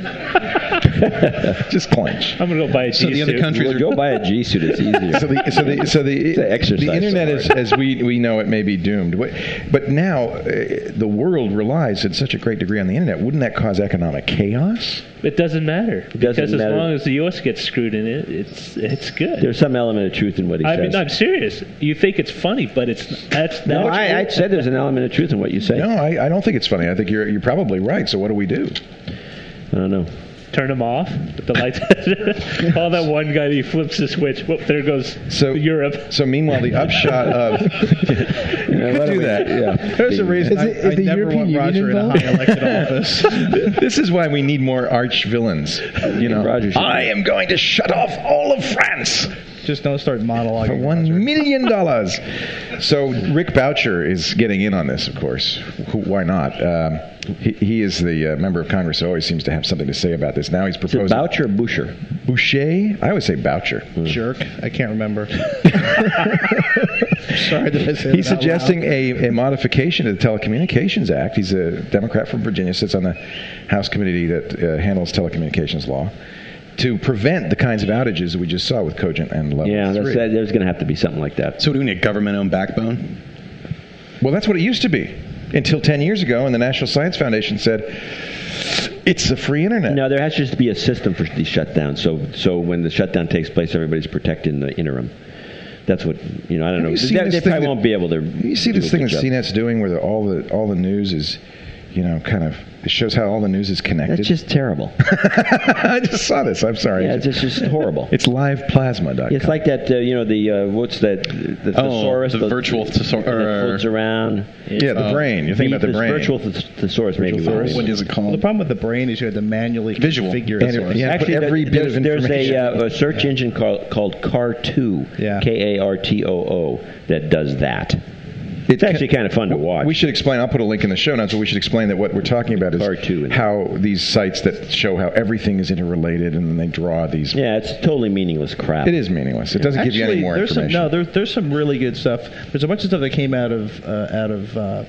Just clench. Just, I'm gonna go buy a So the other G-suit. countries Well, are go buy a G suit. It's easier. So the so the so the, It's an exercise the internet is, somewhere. as we we know it may be doomed, but, but now uh, the world relies in such a great degree on the internet. Wouldn't that cause economic chaos? It doesn't matter doesn't because as matter. long as the U S gets screwed in it, it's it's good. There's some element of truth in what he I says. mean, I'm serious. You think it's funny, but it's that's that's no, I, I said there's an element of truth in what you say. No, I, I don't think it's funny. I think you're you're probably right. So what do we do? I don't know. Turn them off. With the lights. All that one guy, he flips the switch. Whoop, there goes So Europe. So meanwhile, the upshot of Yeah, could why don't do we- that. Yeah. There's a reason Is I, it- is I the never European want Union Roger in a involved? high elected office. this is why we need more arch villains. You know, Roger should- I am going to shut off all of France Just don't start monologuing. for one Roger. million dollars. So Rick Boucher is getting in on this, of course. Who, why not? Um, he, he is the uh, member of Congress who always seems to have something to say about this. Now he's Is it proposing Boucher or Boucher? Boucher. I always say Boucher. Jerk. I can't remember. Sorry that I said He's that out suggesting loud. a, a modification to the Telecommunications Act. He's a Democrat from Virginia, sits on the House committee that uh, handles telecommunications law, to prevent the kinds of outages that we just saw with Cogent and Level Yeah, that's, three. that, there's going to have to be something like that. So do we need a government-owned backbone? Well, that's what it used to be until ten years ago, and the National Science Foundation said it's a free internet. No, there has to be a system for these shutdowns. So, so when the shutdown takes place, everybody's protected in the interim. That's what you know. I don't Have know. you seen They, this they thing probably that- won't be able to. You see do this a thing good that job. C NET's doing, where the, all the all the news is, you know, kind of it shows how all the news is connected. That's just terrible. I just saw this. I'm sorry. Yeah, it's just, just horrible. It's live plasma dot com. It's like that, uh, you know, the uh, what's that? The Oh, thesaurus, the virtual thesor- that or- floats around. yeah, the uh, brain. You're thinking about the This brain. Virtual thes- thesaurus, maybe. Virtual was- thesaurus. What is it Well, called? the problem with the brain is you had to manually Visual. configure And the it- source. yeah. Actually, put every there- bit there's, of there's a, information. uh, a search engine called, called C A R two, Yeah. K A R T O O, that does that. It's actually kind of fun to watch. We should explain. I'll put a link in the show notes. But we should explain that what we're talking about is Cartoon. how these sites that show how everything is interrelated, and then they draw these. Yeah, it's totally meaningless crap. It is meaningless. It doesn't give you any Actually, more there's information. Some, no, there's there's some really good stuff. There's a bunch of stuff that came out of uh, out of uh,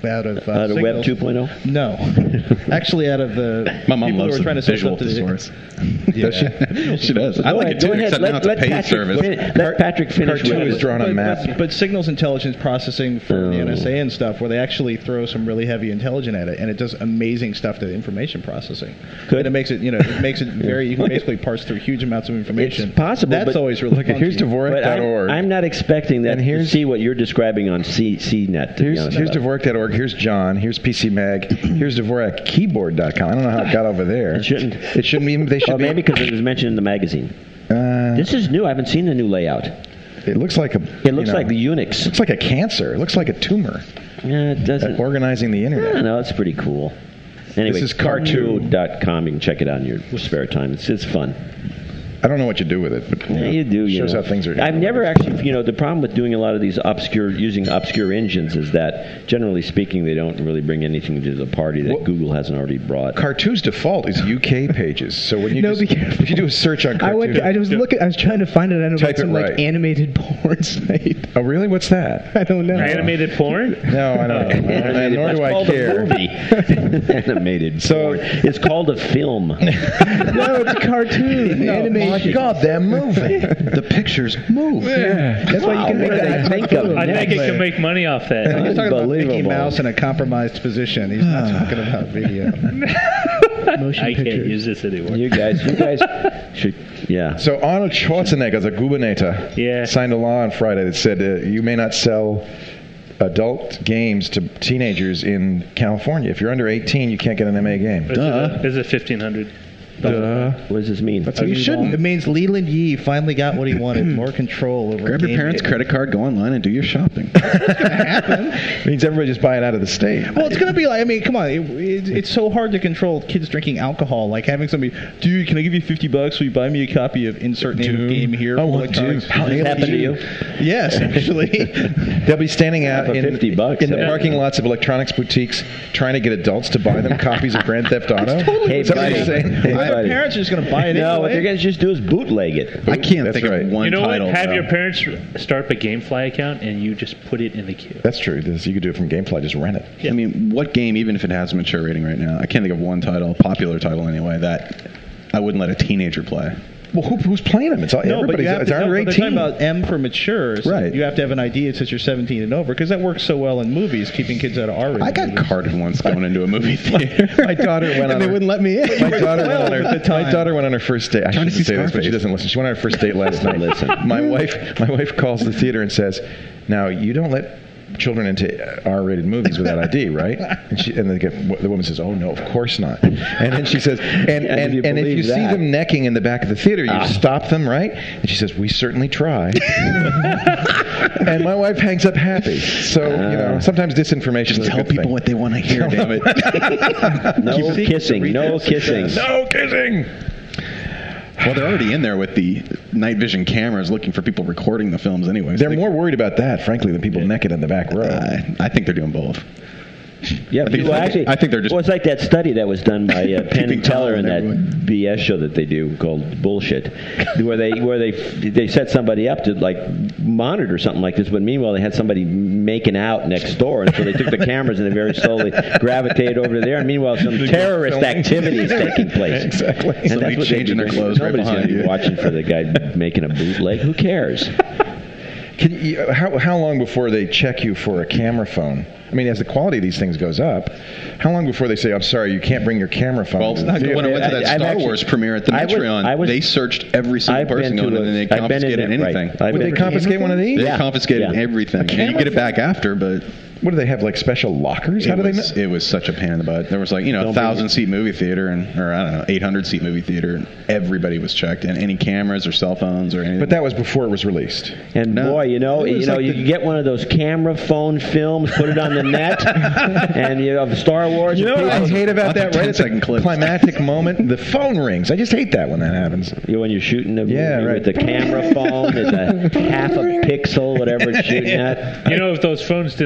out of uh, Out of Web Signals. two point oh? No, actually, out of the My mom people loves who were trying the to sell visual stuff to the- thesaurus. Yeah. Does she? She does. I Go like ahead, it too, go ahead. except Let, now it's a let paid Patrick service. fin- let Patrick finish Cartoon with is it. drawn on But, map. but, but Signals Intelligence Processing for the Oh. N S A and stuff, where they actually throw some really heavy intelligence at it, and it does amazing stuff to information processing. Good. And it makes it, you know, it makes it very. You can basically parse through huge amounts of information. It's possible, That's but- always really Look, fun. here's to- Dvorak But dot I'm, org. I'm not expecting that And to here's- see what you're describing on C CNET. To be Here's, honest here's about it. Dvorak dot org. Here's John. Here's P C Mag. Here's Dvorak Keyboard dot com. I don't know how it got over there. It shouldn't. It shouldn't even. They should Oh, be. maybe because it was mentioned in the magazine. Uh, This is new. I haven't seen the new layout. it looks like a. It looks you know, like the Unix. looks like a cancer. It looks like a tumor. Yeah, it doesn't. Uh, organizing the I don't internet. know. It's pretty cool. Anyway, This is cartoon dot com. You can check it out in your spare time. It's, it's fun. I don't know what you do with it, but Yeah, know, you do. it You shows know. how things are. I've never actually, you know, the problem with doing a lot of these obscure, using obscure engines is that, generally speaking, they don't really bring anything to the party that Well, Google hasn't already brought. Cartoon's default is U K pages. So when you No, just, be careful. if you do a search on I Cartoon, went. I was looking. I was trying to find it. I don't know Type about some it like right. animated porn site. oh really? What's that? I don't know. Animated porn? No, I don't. know. And nor That's do I called care. a movie. Animated. So- porn. It's called a film. No, it's a cartoon. No, animation. my God, they're moving. the pictures move. That's why you can Wow, make what do that. they think of I think it Wait. can make money off that. He's talking about Mickey Unbelievable. Mouse in a compromised position. He's not talking about video. Motion I can't pictures. use this anymore. You guys, you guys should, yeah. So Arnold Schwarzenegger, the Gubernator, Yeah. signed a law on Friday that said uh, you may not sell adult games to teenagers in California. If you're under eighteen, you can't get an M A game. Is it, is it fifteen hundred? Duh. What does this mean? You shouldn't. It means Leland Yee finally got what he wanted: more control over. Grab your game parents' game. credit card, go online, and do your shopping. It means everybody just buy it out of the state. Well, it's gonna be like, I mean, come on, it, it, it's so hard to control kids drinking alcohol. Like having somebody, dude, can I give you fifty bucks? Will you buy me a copy of insert name of Doom. game here? I for want electronics? Doom. How This happened to you? Yes, actually. They'll be standing out for in, fifty bucks, in the yeah. parking lots of electronics boutiques trying to get adults to buy them copies of Grand Theft Auto. Hey, Is that what buddy. you're saying? Hey, My buddy. parents are just gonna buy it No, what anyway. they're going to just do is bootleg it. I can't That's think right. of one You know title. what? Have though. your parents start up a GameFly account and you just put it in the queue. That's true. This, you could do it from GameFly. Just rent it. Yeah. I mean, what game, even if it has a mature rating right now, I can't think of one title, a popular title anyway, that I wouldn't let a teenager play. Well, who, who's playing them? It's all, No, but everybody's you have it's to, no, under but they're eighteen. talking about M for mature. So Right. You have to have an I D that says you're seventeen and over, because that works so well in movies, keeping kids out of R-rated I got movies. carded once going into a movie theater. My daughter went on and they her- wouldn't let me in. My daughter, went on twelve her, at the my time. daughter went on her first date. I Trying to shouldn't see say this, but she Scarface. doesn't listen. She went on her first date last night. Listen. My wife, my wife calls the theater and says, "Now you don't let children into R-rated movies without I D, right?" And she and the, the woman says, "Oh no, of course not." And then she says, "And Can and, you and if believe you see that? them necking in the back of the theater, you Ah. stop them, right?" And she says, "We certainly try." And my wife hangs up happy. So you know, sometimes disinformation Just is a tell good people thing. what they want to hear, damn it. No Keep it kissing. No kissing. No kissing. Well, they're already in there with the night vision cameras looking for people recording the films anyways. They're They- more worried about that, frankly, than people naked in the back row. Uh, I think they're doing both. Yeah, think- well, actually, I think they're just- Well, it's like that study that was done by uh, Penn Keeping and Teller in Tyler that and B S show that they do called Bullshit, where they where they they set somebody up to like monitor something like this, but meanwhile they had somebody making out next door, and so they took the cameras and they very slowly gravitated over to there, and meanwhile some terrorist activity is taking place. Exactly. And Somebody that's what changing they'd their be clothes doing. right Nobody's going behind to be you. watching for the guy making a bootleg. Who cares? Can you, how, how long before they check you for a camera phone? I mean, as the quality of these things goes up, how long before they say, "I'm sorry, you can't bring your camera phone"? Well, to the theater?" when I went to that I- I've Star actually- Wars premiere at the I was- Metreon, I was- they searched every single I've person been to going in, a- and they I've been in confiscated there, right. anything. I've Would been- they confiscate one of these? They Yeah. confiscated Yeah. everything. And camera you get it back after, but What do they have, like special lockers? How it do they was, know? it was such a pain in the butt. There was like, you know, a Don't bring- thousand seat movie theater and, or I don't know, eight hundred seat movie theater, and everybody was checked, and any cameras or cell phones or anything. But that was before it was released. And No. boy, you know, It was you know, like you the- can get one of those camera phone films, put it on the net, and you have Star Wars. You know and what I people- hate about Lots that? of Right at ten-second the clips. climactic moment, the phone rings. I just hate that when that happens. You know, when you're shooting the movie Yeah, right. with the camera phone, it's a half a pixel, whatever it's shooting at. You know, if those phones didn't light up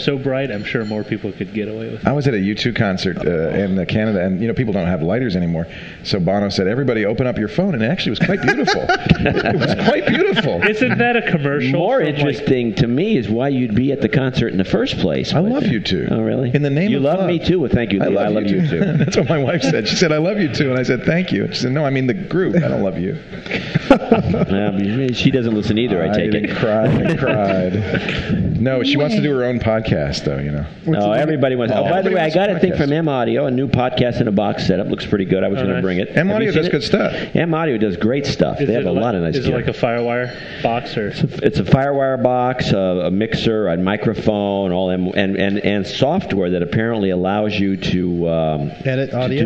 so bright, I'm sure more people could get away with it. I was at a U two concert uh, in uh, Canada, and you know people don't have lighters anymore. So Bono said, "Everybody, open up your phone," and it actually was quite beautiful. It was quite beautiful. Isn't that a commercial? More from, interesting like, to me is why you'd be at the concert in the first place. I love you too. Oh, really? In the name you of love love. me too. Well, thank you. I Lee. love, I love you, you too. That's what my wife said. She said, "I love you too," and I said, "Thank you." And she said, "No, I mean the group. I don't love you." Uh, she doesn't listen either. I take didn't it. cry. I cried. No, she wants to do her own podcast, though. You know. No, everybody wants. Oh, by the Everybody way, I wants got a a thing podcast. from M Audio, a new podcast in a box setup. Looks pretty good. I was Oh, going to nice. bring it. M Have you Audio seen does it? good stuff. M Audio does great stuff. Is They have it a lot of nice Is it gear. like a FireWire box or? It's a FireWire box, a, a mixer, a microphone, all them, and, and and software that apparently allows you to um, Edit audio.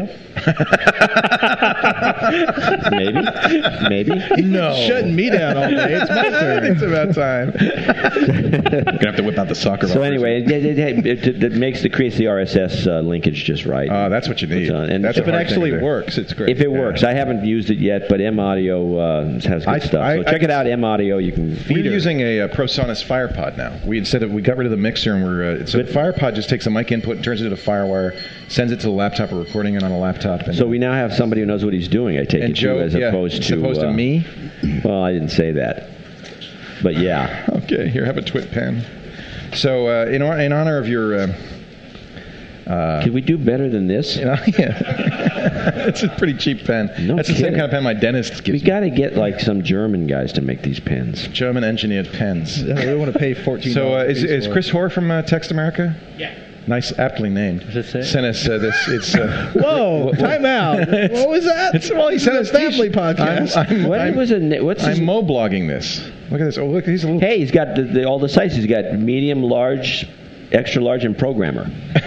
maybe, maybe. No. Shutting me down all day. It's my turn. It's about time. Gonna have to whip out the soccer. So ball anyway, it, it, it, it, it makes the creates the R S S uh, linkage just right. Oh, that's what you need. Uh, and That's if a If it hard thing actually to do. works, it's great. If it works, I haven't used it yet, but M Audio uh, has good I- stuff. I- So check I- it out, M Audio. You can. We're using a, uh ProSonus FirePod now. We instead of we got rid of the mixer and we're uh, so the FirePod just takes a mic input and turns it into FireWire, sends it to the laptop. We're recording it on a laptop. And, So we now have somebody who knows what he's doing. I take and it Joe, to, as yeah, opposed as to opposed to uh, me. Well, I didn't say that, but yeah. Okay, here, have a twit pen. So uh, in hon- in honor of your. Uh, uh, Could we do better than this? you know, yeah, it's a pretty cheap pen. No That's the same kidding. kind of pen my dentist We gives me. got to get like some German guys to make these pens. German engineered pens. Yeah, we don't want to pay fourteen. So uh, is, is Chris Hoare from uh, Text America? Yeah. Nice, aptly named. Does it say? Sent us uh, this. It's. Uh, Whoa! Time out. What was that? It's, well, he sent us a family podcast. I'm, I'm, What I'm, was a what's his, I'm mo-blogging this. Look at this. Oh, look, he's a little. Hey, he's got the, the, all the sizes. He's got medium, large, extra large, and programmer.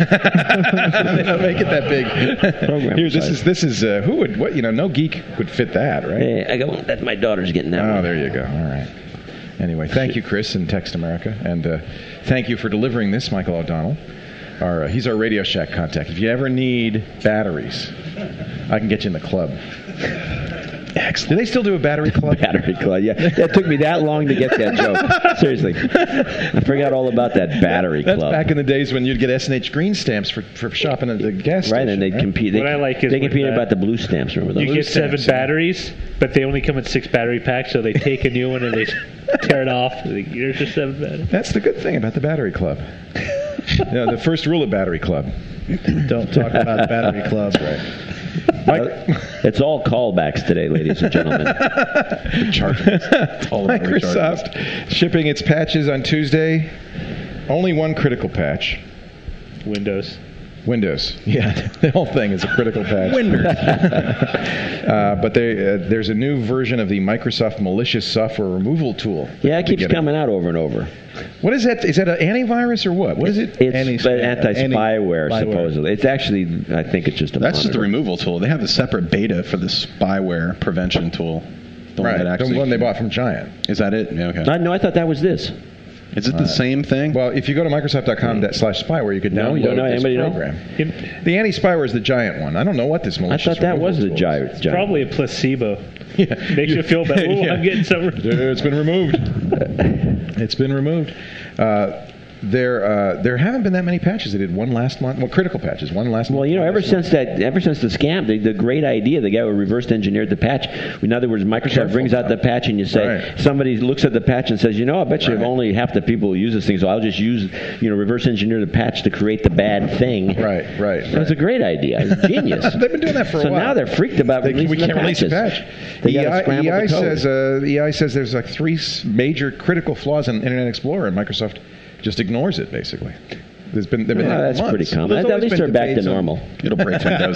They don't make it that big. Program Here, this size. is this is uh, who would what you know? No geek would fit that, right? Hey, I go. That my daughter's getting that Oh, one. there you go. All right. Anyway, thank you, Chris, and Text America, and uh, thank you for delivering this, Michael O'Donnell. Our, uh, he's our Radio Shack contact. If you ever need batteries, I can get you in the club. Excellent. Do they still do a battery club? Battery club. Yeah, that took me that long to get that joke. Seriously, I forgot all about that battery That's club. back in the days when you'd get S and H green stamps for, for shopping at the gas station. Right, and they right? compete. They, What I like is they with competed that- about the blue stamps. Remember those? You get seven stamps, yeah. batteries, but they only come in six battery packs, so they take a new one and they tear it off. Like, here's just seven batteries. That's the good thing about the battery club. You know, the first rule of battery club. Don't talk about the battery club. Right. It's all callbacks today, ladies and gentlemen. All about Microsoft shipping its patches on Tuesday. Only one critical patch. Windows. Windows. Yeah, the whole thing is a critical patch. Windows. uh, but they, uh, there's a new version of the Microsoft malicious software removal tool. Yeah, it keeps Beginning. coming out over and over. What is that? Is that an antivirus or what? What is it? It's Any- but anti-spyware, any- supposedly. It's actually, I think it's just a That's just the monitor. removal tool. They have a separate beta for the spyware prevention tool. The one Right, that actually, the one they bought from Giant. Is that it? Yeah, okay. I, no, I thought that was this. Is it the same thing? Well, if you go to Microsoft dot com slash spyware, you could No, download you don't know. this Anybody know? program. It- The anti-spyware is the Giant one. I don't know what this I malicious thought that removal was the tool is. giant. giant. Probably a placebo. Yeah. Makes you feel better. Ooh, I'm getting some. It's been removed. It's been removed. Uh, there, uh, there haven't been that many patches. They did one last month. Well, critical patches. One last month. Well, you know, one ever last since that, ever since the scam, the, the great idea, the guy who reverse engineered the patch. In other words, Microsoft Careful brings out now. the patch, and you say Right. somebody looks at the patch and says, you know, I bet you Right. only half the people who use this thing, so I'll just use, you know, reverse engineer the patch to create the bad thing. Right, right. It was a great idea. It's genius. They've been doing that for a so while. now they're freaked about They- releasing we can't the release a patches. patch. They gotta E I, scramble E I the code. says uh, E I says there's like three s- major critical flaws in Internet Explorer, and Microsoft just ignores it basically. There's been, they've been Well, there that's months. pretty common. There's At always least been they're back to debates on- normal. It'll break Windows.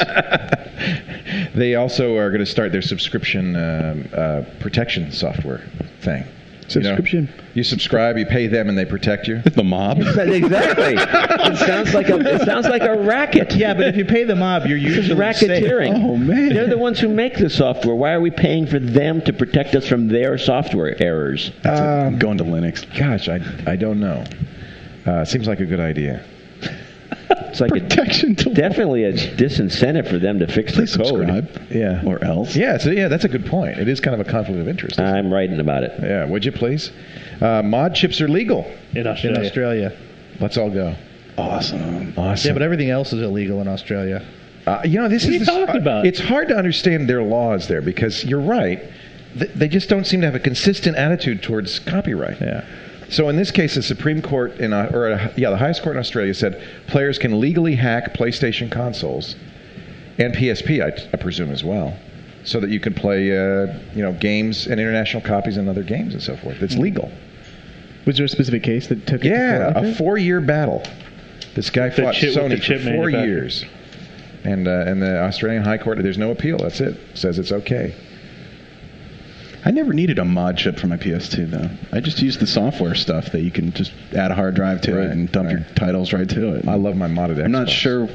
They also are going to start their subscription um, uh, protection software thing. You know, Subscription. you subscribe, you pay them, and they protect you. The mob. Exactly. It sounds like a it sounds like a racket. Yeah, but if you pay the mob, you're This is usually racketeering. safe. Oh man. They're the ones who make the software. Why are we paying for them to protect us from their software errors? That's it. Um, Going to Linux. Gosh, I, I don't know. Uh, seems like a good idea. It's like a, Protection tool. definitely a disincentive for them to fix their Please code. subscribe. Yeah. Or else. Yeah, so, yeah, that's a good point. It is kind of a conflict of interest. I'm writing about it. yeah, would you please? Uh, mod chips are legal. In In Australia. Australia. Let's all go. Awesome. Awesome. Yeah, but everything else is illegal in Australia. Uh, you know, this What are is you the- talking about? It's hard to understand their laws there because you're right. Th- They just don't seem to have a consistent attitude towards copyright. Yeah. So in this case, the Supreme Court in uh, or uh, yeah, the highest court in Australia said players can legally hack PlayStation consoles and P S P, I, I presume as well, so that you can play uh, you know games and international copies and other games and so forth. It's legal. Was there a specific case that took it? to Yeah, court like a that? four-year battle. This guy The fought chip- with the Sony chip for four manufacturer. years, and uh, and the Australian High Court, there's no appeal. That's it. Says it's okay. I never needed a mod chip for my P S two, though. I just used the software stuff that you can just add a hard drive to Right, it and dump right. your titles right to it. I love my modded Xbox. I'm not sure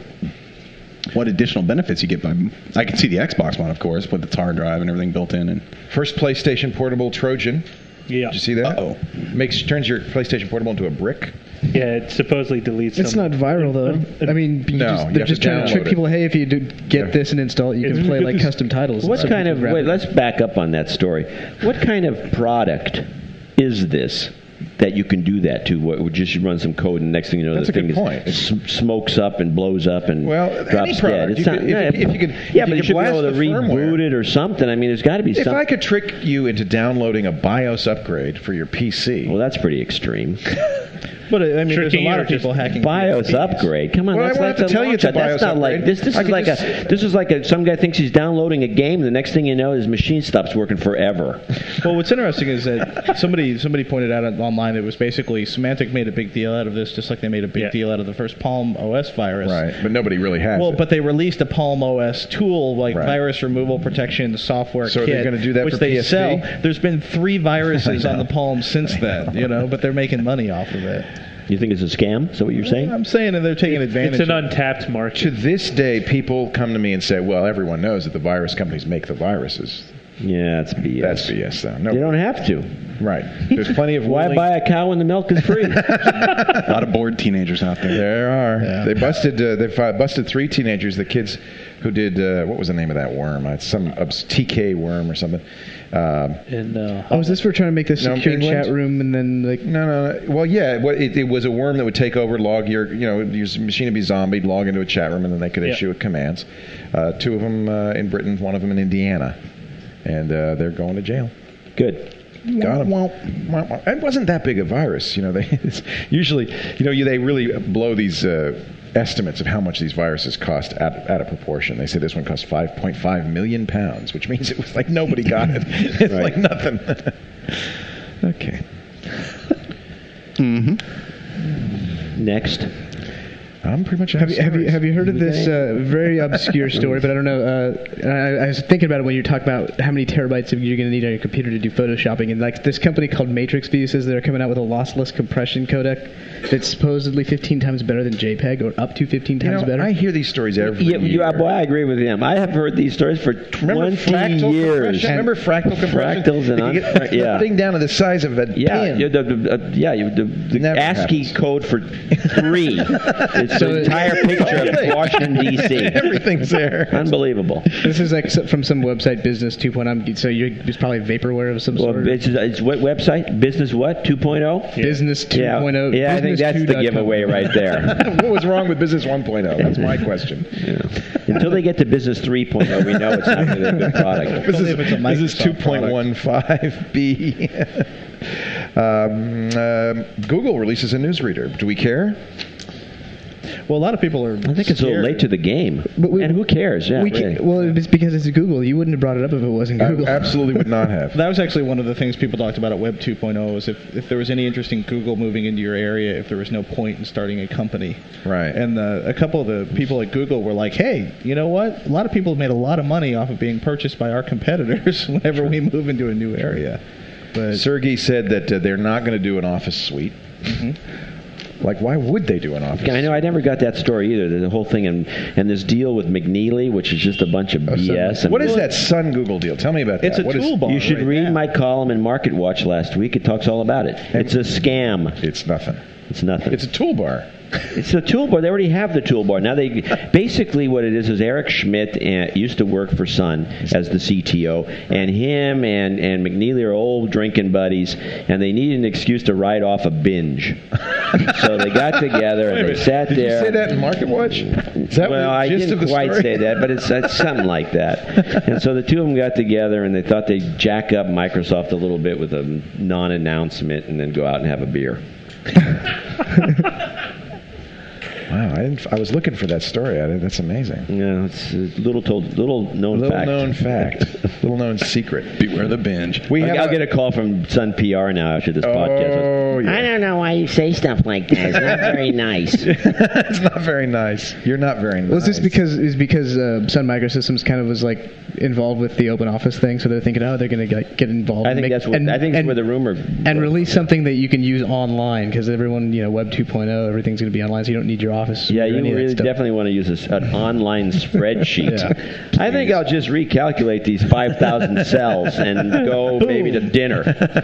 what additional benefits you get by. I can see the Xbox one, of course, with its hard drive and everything built in. And First PlayStation Portable Trojan. Yeah. Did you see that? Uh-oh. Makes turns your PlayStation Portable into a brick. Yeah, it supposedly deletes It's some- not viral though. I mean, you No, just, you they're have just to trying to download trick it. people. Hey, if you do get Yeah. this and install it, you It's can play good like to- custom titles. What So kind people of grab wait? it. Let's back up on that story. What kind of product is this that you can do that to? What would just run some code and next thing you know, That's the a good thing point. is, s- smokes up and blows up and Well, any drops product. dead. It's You not, could- if yeah, you- if you could- if yeah, you but you could should be able blast to the reboot firmware. it or something. I mean, there's got to be If something. I could trick you into downloading a BIOS upgrade for your P C, Well, that's pretty extreme. But uh, I mean, there's a Tricking lot you of or people just hacking BIOS P S Ps. upgrade. Come on, Well, I that's won't not have to the tell you launch. it's a That's BIOS not like upgrade. this. This I is could like just- a. This is like a. Some guy thinks he's downloading a game. The next thing you know, his machine stops working forever. Well, what's interesting is that somebody somebody pointed out online that it was basically Symantec made a big deal out of this, just like they made a big Yeah. deal out of the first Palm O S virus. right? But nobody really has Well, it. but they released a Palm O S tool, like Right. virus removal protection software So are kit, they gonna do that which for they P S P? sell. There's been three viruses on the Palm since then, you know, but they're making money off of it. You think it's a scam? Is that what you're saying? I'm saying that they're taking advantage. It's an of it. untapped to market. this day, people come to me and say, "Well, everyone knows that the virus companies make the viruses." Yeah, it's B S. That's B S, though. No, You don't have to. right? There's plenty of Why willing- buy a cow when the milk is free? a lot of bored teenagers out there. There are. Yeah. They busted. Uh, they fi- busted three teenagers. The kids who did uh, what was the name of that worm? Uh, It's some obs- T K worm or something. Um, And uh, Oh, is this for trying to make this No, secure England? chat room and then like? no, no, no. Well, yeah. What it, it was a worm that would take over, log your, you know, your machine would be zombied, log into a chat room, and then they could Yeah. issue commands. Uh, two of them uh, in Britain, one of them in Indiana, and uh, they're going to jail. Good. Got 'em. It wasn't that big a virus, you know. They it's usually, you know, you, they really blow these uh, estimates of how much these viruses cost out, out of proportion. They say this one cost five point five million pounds, which means it was like nobody got it. It's Right. like nothing. Okay. Next. I'm pretty much. out Have of you, have you stories. have you heard of this uh, very obscure story? But I don't know. Uh, I, I was thinking about it when you talk about how many terabytes of you're going to need on your computer to do photoshopping, and like this company called Matrix View says they're coming out with a lossless compression codec that's supposedly fifteen times better than JPEG, or up to fifteen You times know, better. I hear these stories every Yeah, year. you, uh, boy, I agree with him. I have heard these stories for Remember twenty fractal years. compression? Remember fractal compression? Fractals and You unfra- get yeah. the thing down to the size of a Yeah, pin. you, the, the, uh, yeah, you, the, the Never ASCII happens. code for three. It's So the it- entire picture of Washington D C Everything's there. Unbelievable. This is like s- from some website, Business two point oh. So you're it's probably vaporware of some Well, sort. it's, it's what website? Business what? two point oh? Business two Yeah, point oh. yeah I think that's the giveaway right there. What was wrong with Business one point oh? That's my question. Yeah. Until they get to Business three point oh, we know it's not going to be a good product. This Only is, if it's a this is two Microsoft point one five B. um, um, Google releases a newsreader. Do we care? Well, a lot of people are. I think it's a little late to the game. But we- and who cares? Yeah, we really. can, well, it's because it's Google. You wouldn't have brought it up if it wasn't I Google. absolutely would not have. That was actually one of the things people talked about at Web two point oh is if, if there was any interest in Google moving into your area, if there was no point in starting a company. Right. And uh, a couple of the people at Google were like, hey, you know what? A lot of people have made a lot of money off of being purchased by our competitors whenever we move into a new area. But Sergey said that uh, they're not going to do an Office suite. Like, why would they do an Office Yeah, I know. I never got that story either. The whole thing and and this deal with McNeely, which is just a bunch of B S. And What is that Sun Google deal? Tell me about It's that. a What is- toolbar. You should right read now. my column in Market Watch last week. It talks all about it. It's a scam. It's nothing. It's nothing. It's a toolbar. It's a toolbar. They already have the toolbar. Now they basically what it is is Eric Schmidt uh, used to work for Sun as the C T O, and him and, and McNeely are old drinking buddies, and they needed an excuse to ride off a binge. So they got together and they sat Did there. you say that in Market Watch? Is that Well, the I gist didn't of the quite story? say that, but it's, it's something like that. And so the two of them got together, and they thought they'd jack up Microsoft a little bit with a non-announcement, and then go out and have a beer. Wow, I didn't. I was looking for that story. I didn't, that's amazing. Yeah, it's a little told, little known Little fact. known fact. Little known secret. Beware the binge. We I'll, have I'll get a call from Sun P R now after this podcast. Oh, I yeah. don't know why you say stuff like that. It's not very nice. It's not very nice. You're not very nice. Was this because is because uh, Sun Microsystems kind of was like involved with the Open Office thing, so they're thinking, oh, they're going to get involved. I and think make, that's what and, I think and, that's where the rumor and release something that you can use online because everyone, you know, Web two point oh, everything's going to be online, so you don't need your office. Yeah, or you any of that really stuff. definitely want to use a, an online spreadsheet. Yeah. I think I'll just recalculate these five thousand cells and go maybe to dinner.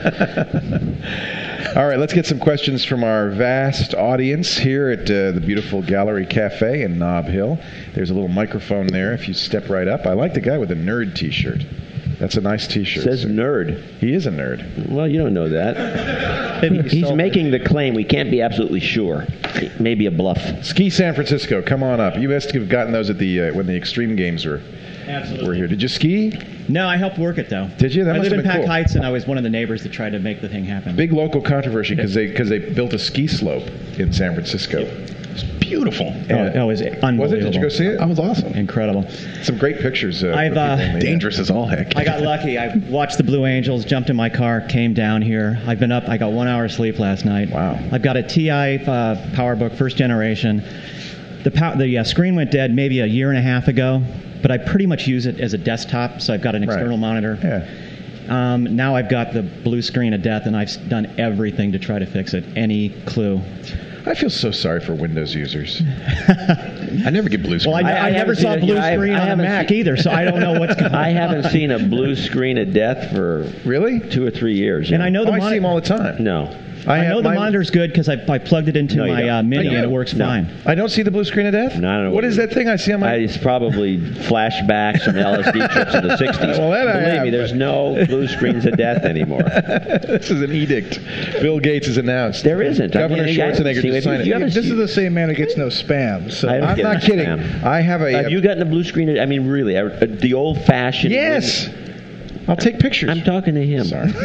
All right, let's get some questions from our vast audience here at uh, the beautiful Gallery Cafe in Nob Hill. There's a little microphone there if you step right up. I like the guy with the nerd T-shirt. That's a nice T-shirt. Says sir. nerd. He is a nerd. Well, you don't know that. He's making the claim. We can't be absolutely sure. Maybe a bluff. Ski San Francisco, come on up. You must have gotten those at the uh, when the Extreme Games were Absolutely. were here. Did you ski? No, I helped work it though. Did you? That I must live have in been Pack cool. Heights, and I was one of the neighbors that tried to make the thing happen. Big local controversy because they because they built a ski slope in San Francisco. It's beautiful. Oh, it was unbelievable. Was it? Did you go see it? That was awesome. Incredible. Some great pictures. Uh, I've, of uh, people in the- Dangerous as all heck. I got lucky. I watched the Blue Angels, jumped in my car, came down here. I've been up. I got one hour sleep last night. Wow. I've got a T I uh, PowerBook, first generation. The pow- the uh, screen went dead maybe a year and a half ago, but I pretty much use it as a desktop, so I've got an Right. external monitor. Yeah. Um, now I've got the blue screen of death, and I've s- done everything to try to fix it. Any clue? I feel so sorry for Windows users. I never get blue screen. Well, I, I- I I never haven't saw seen it. blue Yeah, I- screen I on a haven't Mac seen- either, so I don't know what's going on. I haven't seen a blue screen of death for Really? two or three years. And I know the Oh, I see moni- them all the time. No. I, have know the my- monitor's good because I, I plugged it into No, you my don't. uh, Mini I do. and it works No. fine. I don't see the blue screen of death? No, I don't know What what is it that thing I see on I, my... it's probably flashbacks from L S D trips in the sixties. Well, that I Believe have, me, there's but- no blue screens of death anymore. This is an edict. Bill Gates has announced. There isn't. Governor I mean, I- Schwarzenegger see, just if signed you- you it. haven't This seen- is the same man who gets no spam. So I don't I'm get not it. kidding. Spam. I have a... Have you gotten a blue screen? I mean, really, uh, the old-fashioned. Yes. I'll take pictures. I'm talking to him. Sorry.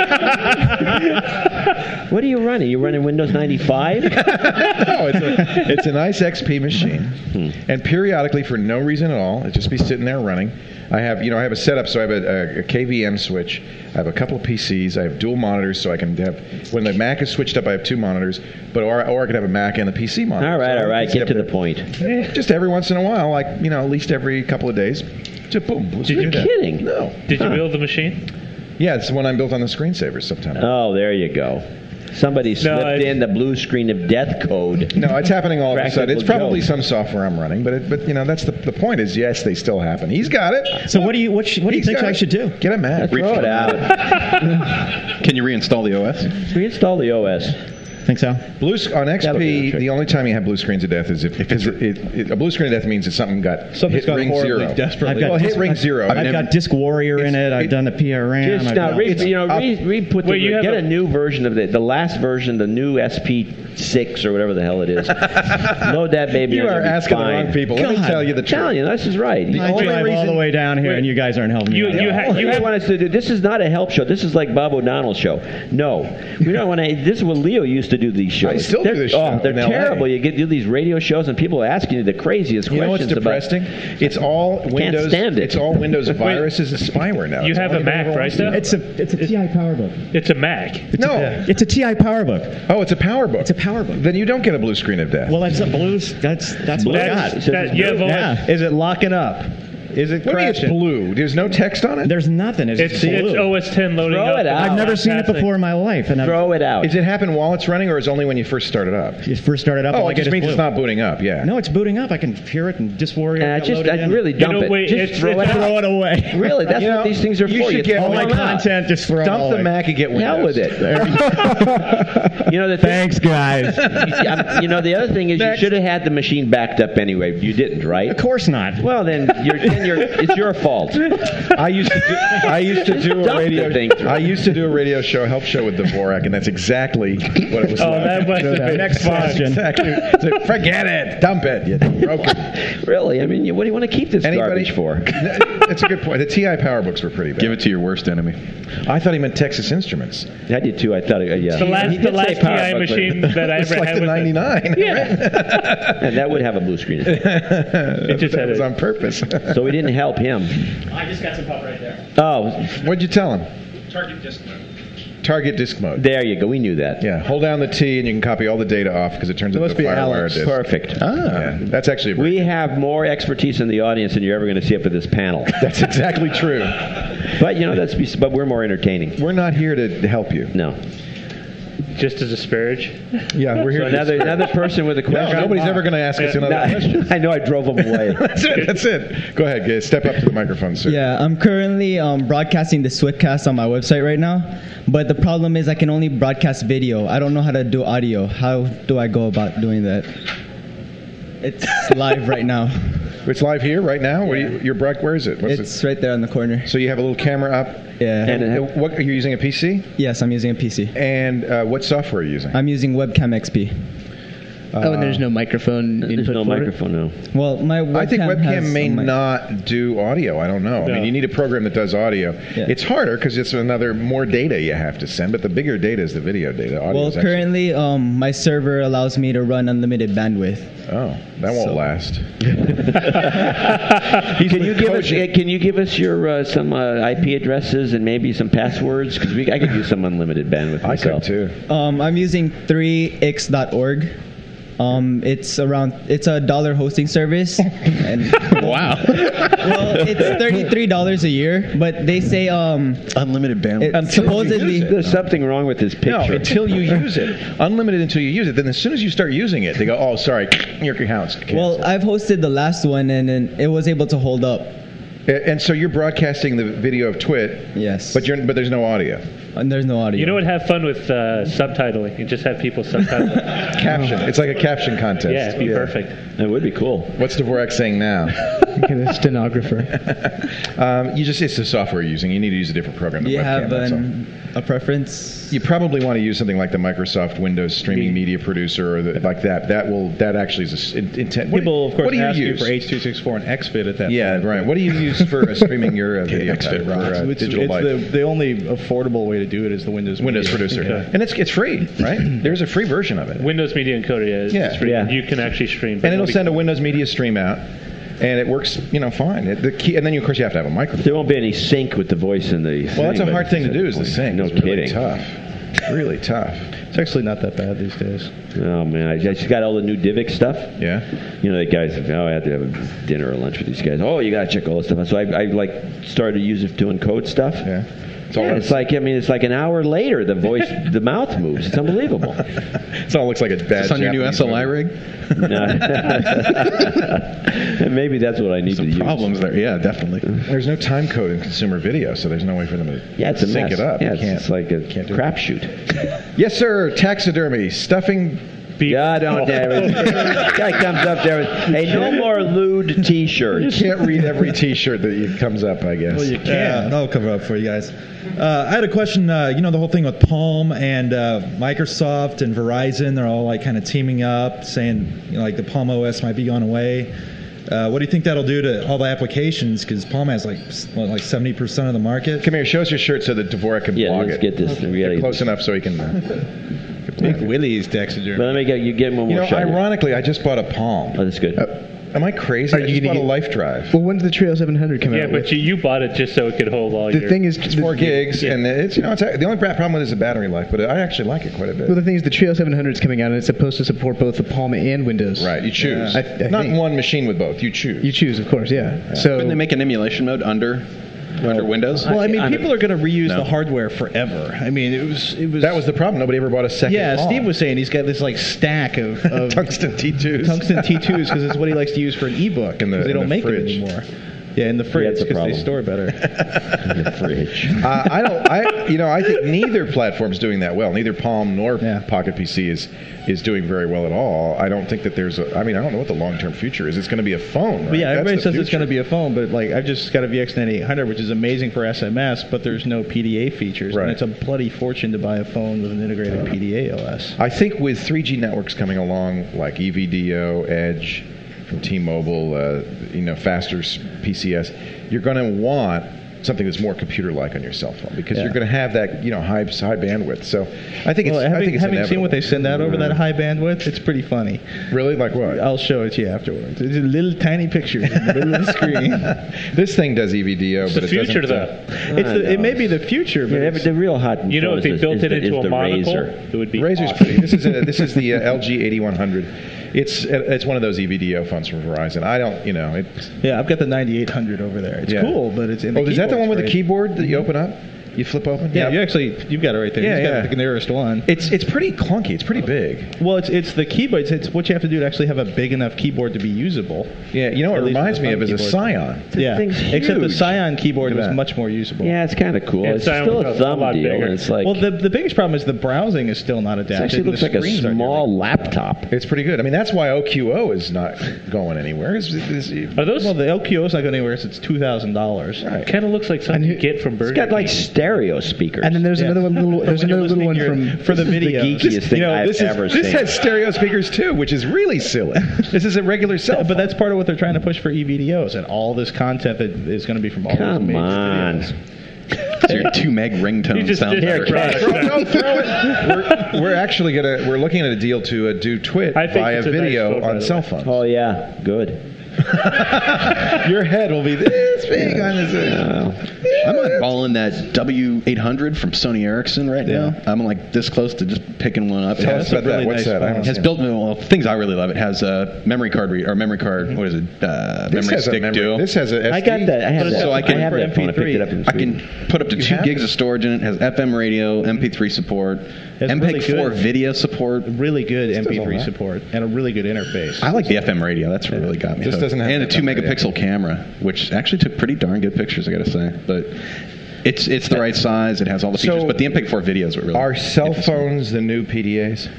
What are you running? You running Windows ninety-five? No, it's a, it's a nice X P machine, Hmm. and periodically, for no reason at all, it just be sitting there running. I have, you know, I have a setup, so I have a, a, a K V M switch. I have a couple of P Cs. I have dual monitors, so I can have when the Mac is switched up, I have two monitors. But or, or I could have a Mac and a P C monitor. All right, So all right. I Get to step the point. there. Just every once in a while, like you know, at least every couple of days. Just boom. Did you- You're kidding? No. Did you Huh. build the machine? Yeah, it's the one I built on the screensavers sometime. Oh, there you go. Somebody slipped it's- in the blue screen of death code. No, it's happening all of a sudden. It's Practical probably joke. some software I'm running, but it, but you know that's the the point is yes, they still happen. He's got it. So what do you what, sh- what do you He's think got I it. should do? Get a Mac. Throw it out. Can you reinstall the O S? Reinstall the O S. Think so? Blue sc- on That'll do X P, the trick. the only time you have blue screens of death is if, if it's, it, it, a blue screen of death means that something got Something's hit gone ring horribly, zero. desperately. I've got well, hit Disk- ring zero. I've I've got never- Disk Warrior in it. I've it- done the P R M. Just I've now, got- re, you know, up- re, re put the, Wait, you have get a- a new version of the the last version, the new S P six or whatever the hell it is. Load that baby. You on, are you'll be asking the fine. wrong people. Let me God, tell you the I'm telling truth. you, this is right. I only drive all reason- the way down here, and you guys aren't helping me. You- out. you ha- All you they have- want us to do. This is not a help show. This is like Bob O'Donnell's show. No, we don't want to. This is what Leo used to do. These shows. I still they're, do this Oh, show they're in L A. terrible. You get do these radio shows, and people are asking you the craziest You know what's questions depressing? It's all Windows. stand it. It's all Windows viruses and spyware now. You It's have all a you Mac, ever right, want to do. Seth? It's a it's a T I PowerBook. It's a Mac. No. It's a T I PowerBook. Oh, it's a PowerBook. It's a PowerBook. Then you don't get a blue screen of death. Well, it's a blues. That's that's what I That's, got. So that, it's you have blue. O S, Yeah. Is it locking up? Is it What do you mean it's crashing? blue? There's no text on it? There's nothing. It's, It's just it's blue. O S ten loading Throw up. it out. I've never seen it Fantastic. before in my life, and I've, Throw it out. Does it happen while it's running, or is it only when you first start it up? it first started up. Oh, all I it get just is means blue. it's not booting up, yeah. No, it's booting up. I can hear it and just worry. Uh, just I really You dump know, it. wait, just it's- throw it's it not- out. Throw it away. Really, that's You what know, these things are you for. should get throw All my them out. content, just throw it Dump all the away. Mac and get Windows. Hell with it. You know the thing, Thanks, guys. um, you know the other thing is Next. you should have had the machine backed up anyway. You didn't, right? Of course not. Well, then you're, then you're it's your fault. I used to do, I used to Just do dump a the radio thing through. I used to do a radio show, help show with Dvorak, and that's exactly what it was Oh, like. that must have been Next fun. question. Exactly. So, forget it. Dump it. You broke it. Really? I mean, you- what do you want to keep this Anybody garbage for? That's a good point. The T I PowerBooks were pretty bad. Give it to your worst enemy. I thought he meant Texas Instruments. I did too. I thought, uh, yeah. The last, He the did say last T I PowerBook, but- machine that I It's ever like had the was a- ninety-nine. Yeah. And that would have a blue screen. It just that had was a- on purpose. So we didn't help him. I just got some pop right there. Oh, What'd you tell him? Target disc mode. Target disk mode. there you go. We knew that. Yeah, hold down the T and you can copy all the data off because it turns It into must a be FireWire Alex. disk. Perfect. Yeah, that's actually a very We have more expertise in the audience than you're ever going to see up at this panel. That's exactly true. But you know that's bes- but we're more entertaining. We're not here to help you. No. Just to disparage. Yeah, we're here. So to another another person with a No, question. nobody's ever going to ask us another No, question. I know I drove him away. That's it. That's it. Go ahead, guys. Step up to the microphone, sir. Yeah, I'm currently um, broadcasting the Swiftcast on my website right now, but the problem is I can only broadcast video. I don't know how to do audio. How do I go about doing that? It's live right now. It's live here right now. Where you, you're broad, where is it? What's It's right there in the corner. it? So you have a little camera up. Yeah. And it- Uh, What are you using? A P C? Yes, I'm using a P C. And uh, what software are you using? I'm using Webcam X P. Oh, and there's no microphone input There's no for it? microphone, no. Well, my webcam I think webcam has may a mic. not do audio. I don't know. I No. mean, you need a program that does audio. Yeah. It's harder because it's another more data you have to send. But the bigger data is the video data. Audio Well, is actually- currently, um, my server allows me to run unlimited bandwidth. oh, that won't So- last. Can you give us uh, Can you give us your uh, some uh, I P addresses and maybe some passwords? Because I could use some unlimited bandwidth I myself. could too. Um, I'm using three x dot org. Um, it's around. It's a dollar hosting service. And Wow. well, it's thirty-three dollars a year, but they say um, Unlimited bandwidth. it, supposedly. There's something wrong with this picture. No, until you use it. Unlimited until you use it. Then as soon as you start using it, they go, "Oh, sorry, your account's canceled." Well, I've hosted the last one, and, and it was able to hold up. and so you're broadcasting the video of Twit, Yes. but you're but there's no audio. And there's no audio. You know what? Have fun with uh, subtitling. You just have people subtitle. Caption. It's like a caption contest. Yeah, it'd be perfect. That would be cool. What's Dvorak saying now? Get a stenographer. um, you just it's the software you're using. You need to use a different program. Do than you webcam, have that's all. an, a preference? You probably want to use something like the Microsoft Windows Streaming Media Producer or the, like that. That will that actually is a s- in- intent. what- People, of course, what do you ask you use? for H two sixty-four and X F I T at that Yeah, point. right. What do you use for uh, streaming your uh, video? X F I T for, uh, rocks. It's, digital it's life? the, the only affordable way to do it is the Windows Windows Media. Producer, Okay. and it's it's free, right? There's a free version of it, Windows Media Encoder, yeah, is Yeah. free. Yeah. You can actually stream. and it'll send a Windows Media Stream out, and it works, you know, fine. It, the key, and then you, of course you have to have a microphone. There won't be any sync with the voice in the. Well, that's a but hard thing to it's- do. Is the sync? No It's really kidding. tough. Really tough. It's actually not that bad these days. Oh man, I I just got all the new Divic stuff. Yeah. You know, the guys. Oh, I have to have a dinner or lunch with these guys. Oh, you gotta check all this stuff out. So I, I like started to use it to encode stuff. Yeah. It's all Yeah, it's like I mean, it's like an hour later the voice, the mouth moves. It's unbelievable. It all looks like a bad. It's on your new Japanese S L I movie. rig? And maybe that's what I need Some to problems there. Yeah, definitely. There's no time code in consumer video, so there's no way for them to use. Yeah, it's a sync mess. it up. Yeah, You it's, can't. it's like a can't do it. crapshoot. Yes, sir. Taxidermy, stuffing. Beef. God, don't damn it. Guy comes up there with, hey, no more lewd You T-shirts. can't read every T-shirt that you- comes up, I guess. Well, you can. I'll cover up for you guys. Uh, I had a question. Uh, you know, the whole thing with Palm and uh, Microsoft and Verizon, they're all like kind of teaming up, saying, you know, like the Palm O S might be going away. Uh, what do you think that'll do to all the applications? Because Palm has like s- what, like seventy percent of the market. Come here. Show us your shirt so that Dvorak can Yeah, blog let's it. get this. We Get gotta, close enough so he can. Uh, Big Willie's but taxidermy. let me get you get one you more know, shot. here. ironically, I just bought a Palm. Oh, that's good. Uh, Am I crazy? Are I you just gonna bought a get- Life Drive. Well, when's the Trio seven hundred come Yeah, out? but with? you, you bought it just so it could hold all The your... thing is, It's four gigs, and it's you know it's the only bra- problem with it is the battery life, but I actually like it quite a bit. well, the thing is, the Trio seven hundred is coming out, and it's supposed to support both the Palm and Windows. Right, you choose. I- I Not think- one machine with both. You choose. You choose, of course, yeah. So Couldn't they make an emulation mode under under Windows? Well, I mean, I- people are going to reuse No. the hardware forever. I mean, it was it was That was the problem. Nobody ever bought a second. yeah. Palm. Steve was saying he's got this like stack of, of tungsten T twos. tungsten T twos because it's what he likes to use for an ebook. In the- 'cause they in don't the make fridge. it anymore. Yeah, in the fridge that's a because they problem. store better. In the fridge. uh, I don't. I you know I think neither platform's doing that well. Neither Palm nor Yeah. Pocket P C is is doing very well at all. I don't think that there's a. I mean, I don't know what the long term future is. It's going to be a phone. Right? But yeah, That's everybody the says it's future. going to be a phone, but like I've just got a V X ninety-eight hundred, which is amazing for S M S, but there's no P D A features, Right. and it's a bloody fortune to buy a phone with an integrated P D A O S. I think with three G networks coming along, like E V D O, Edge from T-Mobile, uh, you know, faster s- P C S, you're going to want something that's more computer-like on your cell phone because Yeah. you're going to have that, you know, high high bandwidth. So I think it's. Well, I having, think it's having seen what they inevitable. send out over that high bandwidth, it's pretty funny. Really, like what? I'll show it to you afterwards. It's a little tiny picture in the middle of the screen. This thing does E V D O, It's but the it future, doesn't. though. Uh, It's the, it may be the future, but Yeah, it's, but the real hot. You know, phone if they is built the, it is into the, a is the monocle, Razor. it would be Razor's awesome. pretty. This is a, this is the uh, L G eighty-one hundred. It's it's one of those E V D O phones from Verizon. I don't, you know, it's. yeah, I've got the ninety-eight hundred over there. It's Yeah. cool, but it's in the Oh, is that the one with the great. keyboard that you open up? You flip open? Yeah, you actually you've got it right there. Yeah, You've got yeah. the nearest one. It's it's pretty clunky. It's pretty big. Well, it's it's the keyboard. It's, it's what you have to do to actually have a big enough keyboard to be usable. Yeah, you know what At it least reminds with me the of is a thumb Scion. keyboard. Yeah, thing's except the huge. Scion keyboard Look was at that. much more usable. Yeah, it's kind of cool. Yeah, it's Scion still was a a thumb lot deal. bigger. And it's like Well, the the biggest problem is the browsing is still not it adapted. actually and looks the like a screens aren't small really- laptop. It's pretty good. I mean, that's why O Q O is not going anywhere. It's, it's, Are those... Well, the L Q O is not going anywhere. It's two thousand dollars. right. kind of looks like something you get from Burger It's got like King. stereo speakers. and then there's Yeah. another one. Little, there's When you're another little one listening, from you're- for the video. the geekiest thing You know, I've this is ever this seen. has stereo speakers too, which is really silly. This is a regular cell phone. But that's part of what they're trying to push for E V D Os and all this content that is going to be from all those Come major on. videos. It's your two meg ringtone You just sound. did effect. that. Throw, no, throw it. We're, we're actually gonna we're looking at a deal to uh, do Twit I think via it's a nice video phone, by on the cell way. phones. Oh yeah, good. Your head will be this big on this. I'm like balling that W eight hundred from Sony Ericsson right now. Yeah. I'm like this close to just picking one up. It Tell has, us about really that. What's nice that? I phone. haven't it has seen built well things I really love. It has a memory card read or memory card. What is it? Uh, This memory has a stick memory- duo. This has a S D. I got that. I have But it's that. so I can- I have for that phone. I picked it up in I Sweden. can put up to You two have gigs it? of storage in it. Has F M radio, M P three support, It's M P E G really four good. video support. Really good does all M P three that. support and a really good interface. I like the F M radio. That's what really got me. This hooked. doesn't have and a F two M radio. megapixel camera, which actually took pretty darn good pictures. I got to say, but it's it's the right size. It has all the features, So, but the M P E G four video is what really Are cell interests me. phones the new P D As?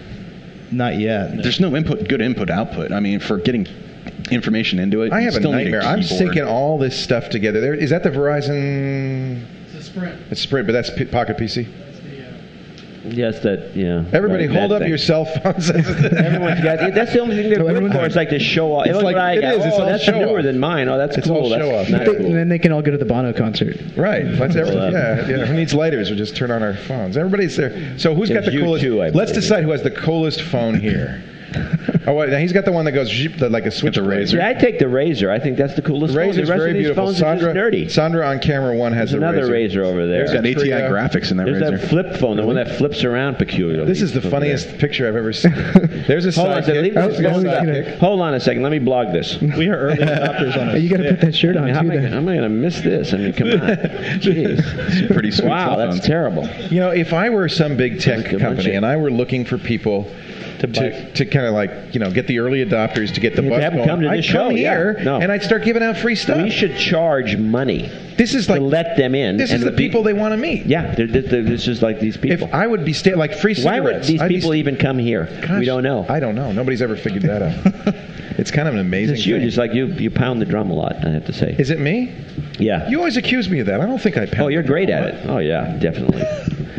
Not yet. There's no input, good input output. I mean, for getting information into it, I you have a still need nightmare. I'm keyboard. syncing all this stuff together. There is that the Verizon. It's a Sprint. It's Sprint, but that's P- Pocket P C. That's the, uh, Yes, that. Yeah. Everybody, right, hold that up thing. your cell phones. Everyone's got. That's the only thing they're good for. It's like to show off. It's Look like- what I it got. is, it's Oh, all that's show newer off. than mine. Oh, that's It's cool. all That's show off. not They- cool. and then they can all go to the Bono concert. Right. Let's every, Well, yeah, yeah. Who needs lighters? We just turn on our phones. Everybody's there. So who's got There's the you coolest? too, I Let's believe. decide who has the coolest phone here. Oh, wait, now he's got the one that goes zip, the- like a switch razor. Yeah, I take the Razor. I think that's the coolest phone. The Razor's rest very of these beautiful. phones Sandra, are just nerdy. Sandra on camera one has There's the another razor. Razor over there. There's got A T I Trio. graphics in that There's razor. that flip phone, the one that flips around peculiarly. This is the over funniest there. picture I've ever seen. There's a Hold on a second. sidekick. Leave There's this a phone back. sidekick. Hold on a second. Let me blog this. We are early adopters on Hey, it. you got to put that shirt I on mean, how am too. I, then. how am I going to miss this? I mean, come on. Jeez. It's a pretty sweet Wow, cell that's phone. terrible. You know, if I were some big tech Like a bunch company of- and I were looking for people To to, buy. to kind of like, you know, get the early adopters to get the Yeah, buzz have them going, come to I'd this come show, yeah. here No. and I'd start giving out free stuff. We should charge money This is to like let them in. this and is the be- people they want to meet. Yeah, they're, they're, they're, this is like these people. If I would be sta- like free Why cigarettes, would these I'd be people sta- even come here? Gosh, we don't know. I don't know. Nobody's ever figured that out. It's kind of an amazing It's you. thing. Just like you, you pound the drum a lot. I have to say. Is it me? Yeah. You always accuse me of that. I don't think I pound Oh, you're the great drum at a lot. it. Oh yeah, definitely.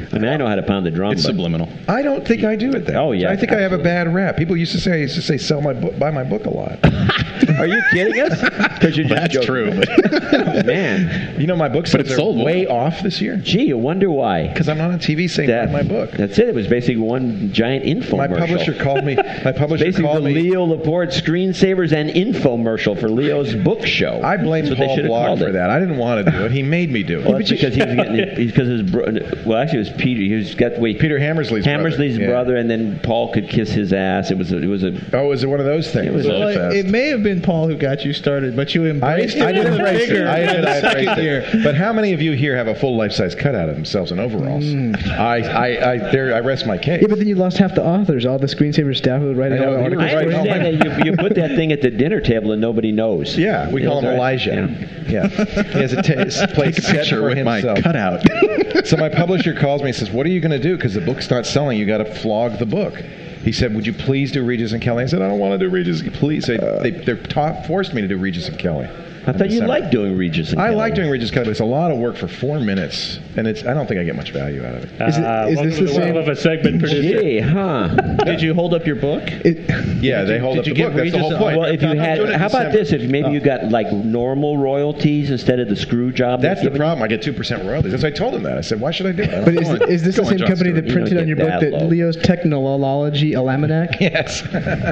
I mean, I know how to pound the drum. It's but subliminal. I don't think I do it then. Oh, yeah, I think I have a bad rap. People used to say, I used to say, sell my book, buy my book a lot. Are you kidding us? Because you're just That's joking. true. But Man. You know, my book But sales it's are sold well. way off this year Gee, I wonder why. because I'm not on T V saying That- buy my book. That's it. It was basically one giant infomercial. My publisher called me. My publisher Basically, called the me. Leo Laporte screensavers and infomercial for Leo's book show. I blame That's what they Paul should have Blogg called for it. that. I didn't want to do it. He made me do it. Well, that's because he was getting because his bro, well, actually, it was Peter. He was got wait Peter Hammersley's brother. Hammersley's Yeah. brother, and then Paul could kiss his ass. It was a, it was a Oh, was it one of those things? It was Well, a it, fast. it may have been Paul who got you started, but you I, embraced it. I did in the embrace it. figure I in did. the I second embraced year. it. But how many of you here have a full life-size cutout of themselves in overalls? I, I, I, there, I rest my case. Yeah, but then you lost half the authors. All the screensaver staff who would write I it know, all you were articles. I right. understand that you, you put that thing at the dinner table and nobody knows. Yeah, we call That's him right. Elijah. Yeah, he has a t- place take a set picture for with himself. my cutout. So my publisher calls me and says, "What are you going to do? Because the book's not selling. You got to flog the book." He said, "Would you please do Regis and Kelly?" I said, "I don't want to do Regis. Please." They, they they're taught, forced me to do Regis and Kelly. I thought you liked doing Regis and I Kelly. like doing Regis and Kelly, but it's a lot of work for four minutes, and it's I don't think I get much value out of it. Is it- Uh, is welcome this to the the world same- of a segment producer. Gee, huh? Did you hold up your book? Yeah, they hold did up you the give book. That's the Regis whole a- point. Well, if you I'm had, doing it in how about December. this? If maybe you got like normal royalties instead of the screw job. That's they're the giving you? problem. I get two percent royalties. That's why I told him that. I said, "Why should I do it?" I don't But is, want- is this the Come on, same Jon company Stewart. that You don't printed on get your book that that low. Leo's Technology Almanac? Yes.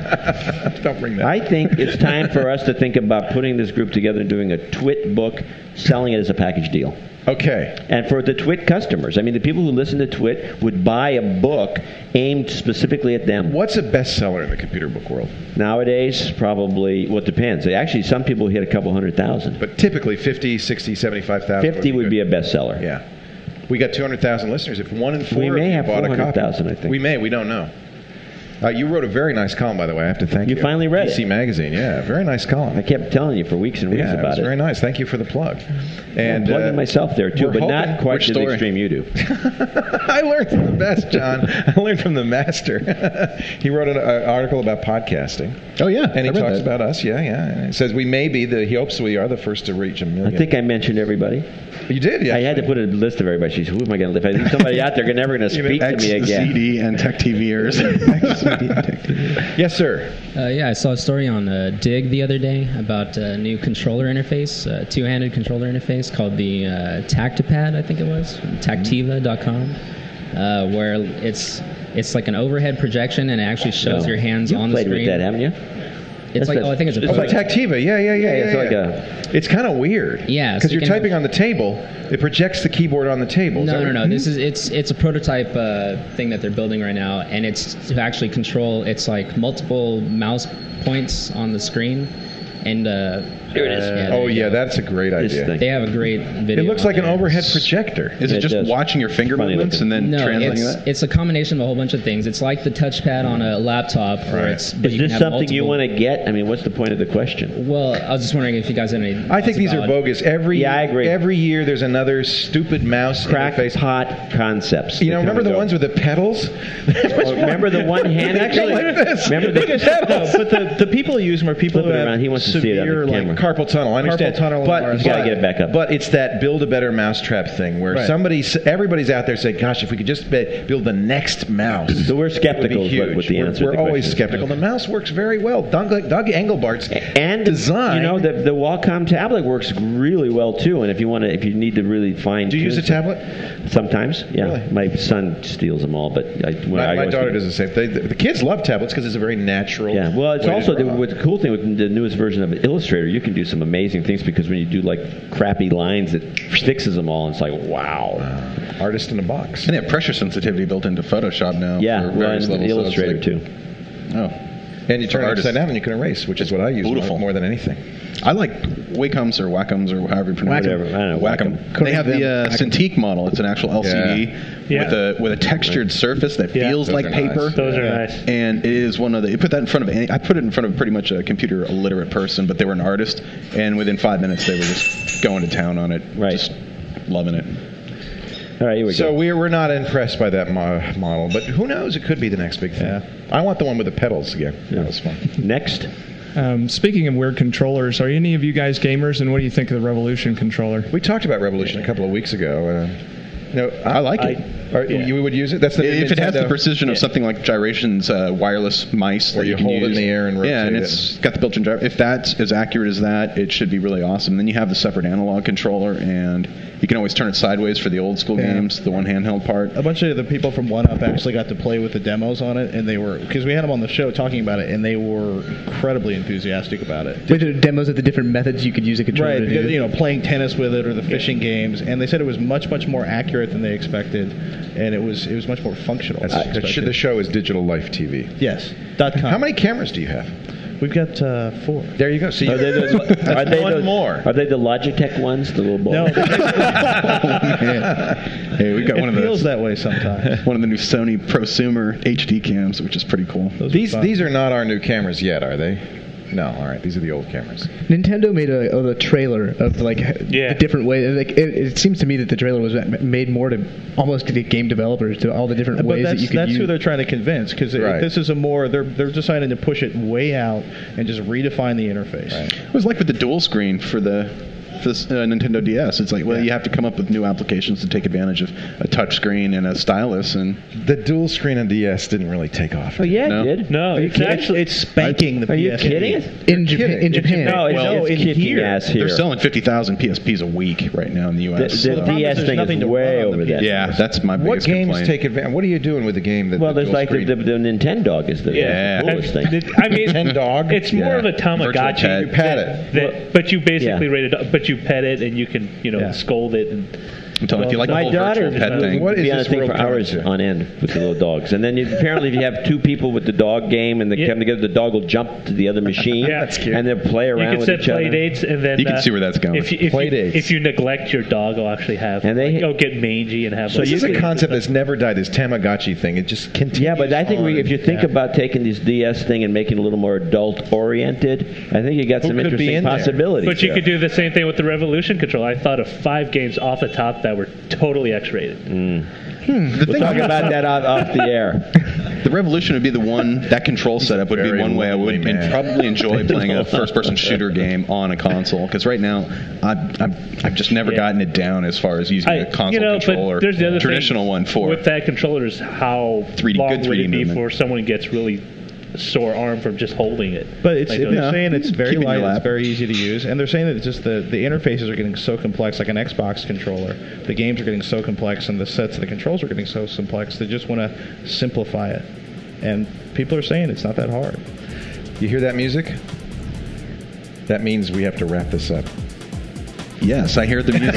Don't bring that. I think it's time for us to think about putting this group together and doing a Twit book, selling it as a package deal. Okay. And for the Twit customers, I mean, the people who listen to Twit would buy a book aimed specifically at them. What's a bestseller in the computer book world? Nowadays, probably, well, it depends. Actually, some people hit a couple hundred thousand. But typically fifty, sixty, seventy-five thousand. fifty would be a bestseller. Yeah. We got two hundred thousand listeners. If one in four We may of you have bought a four hundred copy. thousand, I think. We may. We don't know. Uh, you wrote a very nice column, by the way. I have to thank you. You finally read P C it. Magazine. Yeah, very nice column. I kept telling you for weeks and weeks Yeah, it about was it. very nice. Thank you for the plug. And I'm plugging uh, myself there, too, we're but hoping- not quite which to the story? extreme you do. I learned from the best, John. I learned from the master. He wrote an uh, article about podcasting. Oh, yeah. And he I read talks that. about us. Yeah, yeah. And he says we may be the. He hopes we are the first to reach a million. I think I mentioned everybody. You did. Yeah. I had to put a list of everybody. She said, who am I going to, if I leave somebody out there, they're never going to You know, speak to X me again. C D and Tech TVers. Yes, sir. Uh, yeah, I saw a story on uh, Dig the other day about a new controller interface, a two-handed controller interface called the uh, Tactipad, I think it was, tactiva dot com, uh, where it's it's like an overhead projection and it actually shows No. your hands You've on the played screen. with that, haven't you? It's That's like, the- oh, I think it's a Oh, like Tactiva. Yeah, yeah, yeah. Yeah, yeah, it's like yeah. It's kind of weird. Yeah, Because so you you're can typing on the table, it projects the keyboard on the table. Is No, that no, what- no. This is it's it's a prototype uh, thing that they're building right now, and it's to actually control. It's like multiple mouse points on the screen, and uh, Here it is. yeah, Oh there you yeah, go. that's a great This idea. thing. They have a great video. It looks on like an there. overhead projector. Is it It just does. watching your finger Funny movements looking. and then No, translating it's that? it's a combination of a whole bunch of things. It's like the touchpad on a laptop, where Right. it's. But Is you can this have something you multiple- want to get? I mean, what's the point of the question? Well, I was just wondering if you guys had any. I think thoughts these are about- bogus. Every Yeah, I agree. Every year there's another stupid mouse interface. Crackpot concepts. You that know, come remember and the go. ones with the pedals? Oh, remember the one-handed Actually, thing? like this. Remember the No, but the, the people who use them are people Flip who it have around. He wants to see it on the severe, like, camera. Carpal tunnel. I understand. Carpal tunnel but, and You gotta but- get it back up. But it's that build a better mousetrap thing where Right. somebody's everybody's out there saying, "Gosh, if we could just be, build the next mouse." So we're it would be skeptical is what, huge. what the We're- answer We're, to the always question is. skeptical. The mouse works very well. Doug, Doug Engelbart's And design. you know, the the Wacom tablet works really well too. And if you want to, if you need to really find, Do you use a tablet? Sometimes, yeah. Really? My son steals them all, but I, when My, I my was- daughter does the same. They, the, the kids love tablets because it's a very natural. Yeah, well, it's way to also the, draw. with the cool thing with the newest version of Illustrator, you can do some amazing things because when you do like crappy lines, it fixes them all. And it's like, wow. Uh, artist in a box. And they have pressure sensitivity built into Photoshop now. Yeah, for well, various and levels. so it's Illustrator like- too. Oh. And you turn it artists. upside down and you can erase, which is what I use more, Beautiful. more than anything. I like Wacom's or Wacom's or however you pronounce Wacom. it. I don't know, Wacom. Wacom. They have the uh, Cintiq model. It's an actual L C D Yeah. with a with a textured surface that Yeah. feels Those like are paper. nice. Those are Yeah. nice. And it is one of the. You put that in front of any. I put it in front of pretty much a computer illiterate person, but they were an artist, and within five minutes they were just going to town on it, Right. just loving it. All right, here we So go. we're, we're not impressed by that mo- model, but who knows? It could be the next big thing. Yeah. I want the one with the pedals again. That was fun. Next. Um, speaking of weird controllers, are any of you guys gamers, and what do you think of the Revolution controller? We talked about Revolution a couple of weeks ago. Uh, no, I, I like I, it. Or you would use it? That's the if it has the Nintendo- precision of Yeah. something like Gyration's uh, wireless mice Where that you can hold it in use. the air and yeah, and rotate it's got the built-in gyro. If that's as accurate as that, it should be really awesome. Then you have the separate analog controller, and you can always turn it sideways for the old school Yeah. games, the one handheld part. A bunch of the people from one up actually got to play with the demos on it, and they were because we had them on the show talking about it, and they were incredibly enthusiastic about it. Which are demos of the different methods you could use a controller Right, to because, do. you know, playing tennis with it or the fishing games, and they said it was much, much more accurate than they expected, and it was it was much more functional. That's, than the, expected. the show is Digital Life T V. Yes. Dot com. How many cameras do you have? We've got uh, four. There you go. See, Are they the, are they one the, more. Are they the Logitech ones, the little ball? No. Hey, we've got It one of feels those. that way sometimes. One of the new Sony Prosumer H D cams, which is pretty cool. These these are not our new cameras yet, are they? No. All right. These are the old cameras. Nintendo made a, a trailer of like Yeah. the different ways. Like it, it seems to me that the trailer was made more to almost to get game developers to all the different But ways that's, that you could that's use. who they're trying to convince, because Right. this is a more they're they're deciding to push it way out and just redefine the interface. It was like with the dual screen for the for this, uh, Nintendo D S. It's like, well, you have to come up with new applications to take advantage of a touch screen and a stylus. And The dual screen on D S didn't really take off. Oh yeah, No. it did. No, Are you it's kidding? actually It's spanking the Are you P S kidding? in Japan. In Japan. No, it's, Well, it's in kicking here, ass here. they're selling fifty thousand P S Ps a week right now in the U the, S. the so- problem D is S there's thing nothing is to way run on the over P S that. yeah, that's my What biggest games complaint. take advantage? What are you doing with the game that Well, the there's dual like the, screen? the, the Nintendo is the, Yeah. the coolest thing. I mean, Nintendog? it's more Yeah. of a Virtual Tamagotchi. pet. You pet that- it. that- but you basically Yeah. rate it up, but you pet it and you can, you know, Yeah. scold it. And I'm telling you, if you like the My whole daughter virtual pet would thing. What is be on a this thing world for coming hours to? on end with the little dogs. And then you, apparently if you have two people with the dog game and they Yeah. come together, the dog will jump to the other machine Yeah. That's cute. and they'll play you around can with set each play other. dates, and then You can uh, see where that's going. If you, if, Play you, dates. if you neglect your dog, it'll actually have. And they- like, it'll get mangy and have. So like, this is a concept that's never died. This Tamagotchi thing. It just continues. Yeah, but I think we, on. if you think Yeah. about taking this D S thing and making it a little more adult oriented, I think you got Who some could be interesting in there? possibilities. But you there. could do the same thing with the Revolution controller. I thought of five games off the top that were totally X-rated. Mm. Hmm. The We'll thing talk about that off, off the air. The Revolution would be the one, that control setup would be very one way I would lonely man. probably enjoy playing a first-person shooter game on a console. Because right now, I've, I've, I've just never Yeah. gotten it down as far as using I, a console you know, controller. but there's the other traditional thing one for with that controller is how three D long good would three D it be movement. before someone gets really sore arm from just holding it. But it's Like, they're yeah. saying it's very Keep it in your light, it's lap. very easy to use, and they're saying that it's just the, the interfaces are getting so complex, like an Xbox controller. The games are getting so complex, and the sets of the controls are getting so complex. They just want to simplify it, and people are saying it's not that hard. You hear that music? That means we have to wrap this up. Yes, I hear the music.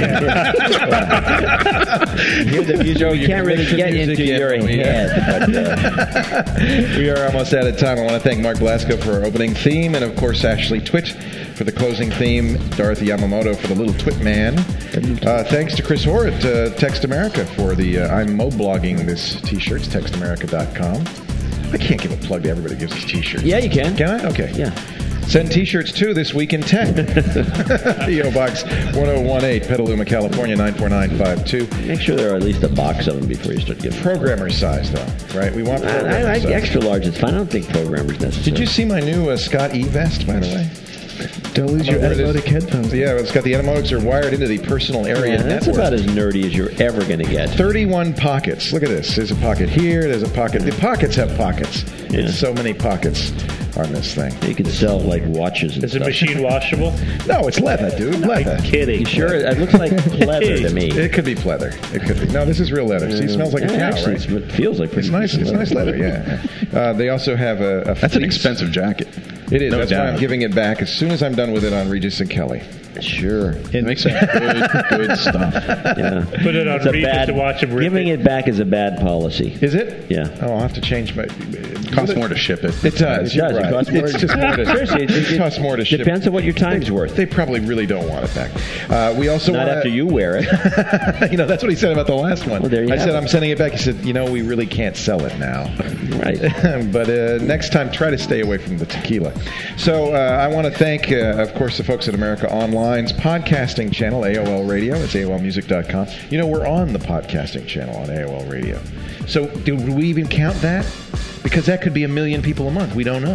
Hear the music. You can't really get into your head. But, uh, We are almost out of time. I want to thank Mark Blasco for our opening theme, and of course Ashley Twit for the closing theme, Dorothy Yamamoto for the Little Twit Man. Uh, thanks to Chris Hoare at uh, Text America for the uh, I'm mo-blogging this t-shirts, text america dot com. I can't give a plug to everybody who gives us t-shirts. yeah, you can. Can I? Okay. Yeah. Send t-shirts too this week in tech. P O Box one oh one eight, Petaluma, California nine four nine five two. Make sure there are at least a box of them before you start giving. Programmer size though, right? We want I, programmer I like size. extra large. It's fine. I don't think programmers necessarily. Did you see my new uh, Scott E vest, by the way? Don't lose your Where it is- Edemotic headphones. Yeah, it's got the Edemotics are wired into the personal area Yeah, that's network. about as nerdy as you're ever going to get. thirty-one pockets. Look at this. There's a pocket here. There's a pocket. The pockets have pockets. Yeah. It's so many pockets on this thing. You can sell like watches and Is it stuff. machine washable? No, it's leather, dude. Leather. Kidding. You sure? It looks like pleather to me. It could be pleather. It could be. No, this is real leather. See, it smells like a Yeah, cow, actually, right? It feels like pretty It's nice. decent It's nice leather. Yeah. Uh, they also have a. a That's an fleece. expensive jacket. It is. No That's why doubt. I'm giving it back as soon as I'm done with it on Regis and Kelly. Sure. It makes some good, good stuff. Yeah. Put it on It's a Regis bad, to watch him rip giving it. it back is a bad policy. Is it? Yeah. Oh, I'll have to change my. It costs more to ship it. It does. It You're does. It right. costs more It's to- just more to. Seriously, it- it it costs more to ship. Depends on what your time's they, worth. They probably really don't want it back. Uh, we also Not wanna, after you wear it. you know, that's what he said about the last one. Well, there you I have said it. I'm sending it back. He said, you know, we really can't sell it now. Right. but uh, next time, try to stay away from the tequila. So uh, I want to thank, uh, of course, the folks at America Online's podcasting channel, A O L Radio. It's A O L music dot com. You know, we're on the podcasting channel on A O L Radio. So do we even count that? Because that could be a million people a month. We don't know.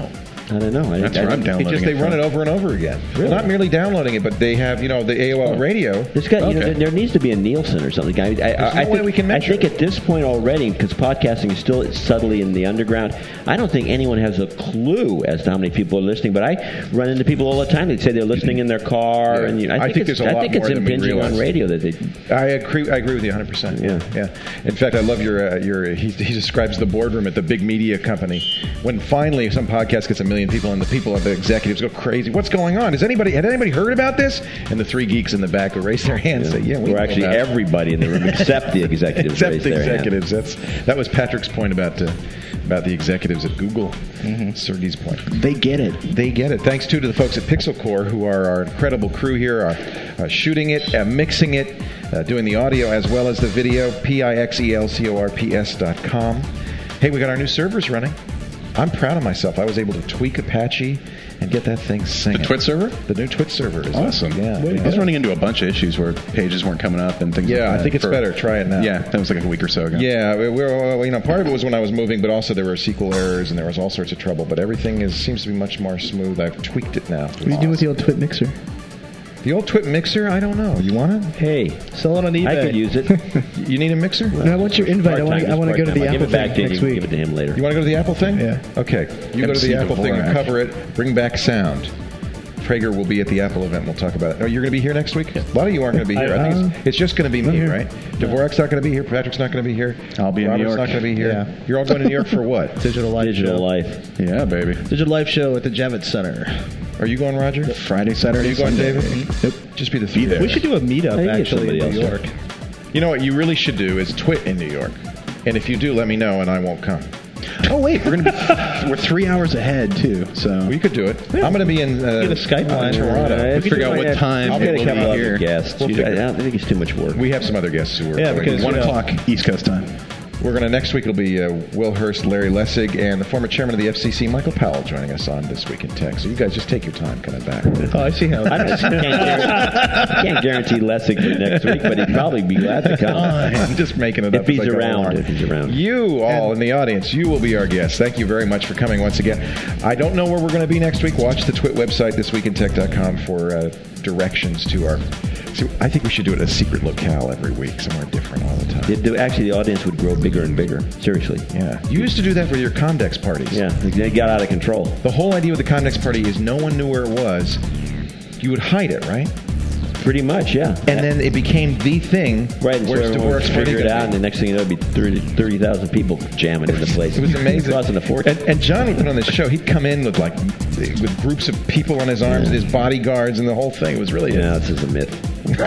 I don't know. I, That's I, where I, I'm downloading Because they it run from. it over and over again. Really? Not merely downloading it, but they have, you know, the A O L radio. There's got, you know, Okay. there, there needs to be a Nielsen or something. I, I, There's I, I no way think, we can I measure think it. at this point already, because podcasting is still subtly in the underground, I don't think anyone has a clue as to how many people are listening. But I run into people all the time that say they're listening in their car, Yeah. and you, I, I think think it's, there's a I lot think more it's than we impinging on realize. radio that they. I agree. I agree with you one hundred percent. Yeah. yeah. In fact, I love your uh, your. He, he describes the boardroom at the big media company when finally some podcast gets a million people and the people, the executives, go crazy. What's going on? Has anybody had anybody heard about this? And the three geeks in the back will raise their hands and say, "Yeah, we Or know actually, about it." everybody in the room except the executives Except raised the their hand. executives. That's that was Patrick's point about uh, about the executives at Google. Mm-hmm. Sergey's point. They get it. They get it. Thanks too to the folks at Pixel Core, who are our incredible crew here, are uh, shooting it, uh, mixing it, uh, doing the audio as well as the video. P I X E L C O R P S dot com. Hey, we got our new servers running. I'm proud of myself. I was able to tweak Apache and get that thing singing. The Twit server? The new Twit server is Awesome. Yeah, I was running into a bunch of issues where pages weren't coming up and things. Yeah, like that I think it's for- better. Try it now. Yeah, that was like a week or so ago. Yeah, we- we're, well, you know, part of it was when I was moving, but also there were S Q L errors and there was all sorts of trouble. But everything is seems to be much more smooth. I've tweaked it now. What do you do with the old Twit mixer? The old Twit mixer? I don't know. You want it? Hey, sell it on eBay. I could use it. You need a mixer? No, I want your invite. I want to. I want to go to the I'll Apple give it back thing to you. next You week. can give it to him later. You want to go to the Apple thing? Yeah. Okay. You go to M C the Apple thing and Dvorak. cover it. Bring back sound. Prager will be at the Apple event. We'll talk about it. Oh, you're going to be here next week? A lot of you aren't going to be here. I, I- think it's, it's just going to be me, here. right? Dvorak's not going to be here. Patrick's not going to be here. I'll be in New Robert's York. not going to be here. Yeah. You're all going to New York for what? Digital Life Digital Show. Life. Yeah, baby. Digital Life Show at the Javits Center. Are you going, Roger? Friday, Are Saturday, you going, Sunday. David? Nope. Just be the three. there. We should do a meetup I think actually in somebody New else. York. You know what you really should do is twit in New York. And if you do, let me know and I won't come. Oh wait, we're gonna be we're three hours ahead too. So We could do it. I'm going to be in uh, Get a Skype line. Toronto. Uh, we if you figure out might what have- time I'll it get a will couple be other here. guests. We'll You- figure I it don't think it's too much work. We have some other guests who are Yeah, going. because- One you know. o'clock East Coast time. We're going to next week. It'll be uh, Will Hurst, Larry Lessig, and the former chairman of the F C C, Michael Powell, joining us on This Week in Tech. So you guys just take your time coming back. Oh, I see how. I just can't guarantee, can't guarantee Lessig for next week, but he'd probably be glad to come. I'm just making it up. If he's as I go around, along. if he's around. You all in the audience, you will be our guests. Thank you very much for coming once again. I don't know where we're going to be next week. Watch the Twit website, this week in tech dot com, for uh, directions to our. See, I think we should do it at a secret locale every week, somewhere different all the time. The- the- actually, the audience would grow bigger and bigger. Seriously. Yeah, you used to do that with your Comdex parties. Yeah, they got out of control. The whole idea with the Comdex party is no one knew where it was. You would hide it, right? Pretty much, yeah. And then it became the thing. Right, and so where's everyone would Dvorak's party figure it gonna out, be? and the next thing you know, it'd be thirty thousand people jamming in the place. It was amazing. Costing a fortune. And, and John would put on this show. He'd come in with like with groups of people on his arms and his bodyguards and the whole thing. It was really Yeah, this is a myth.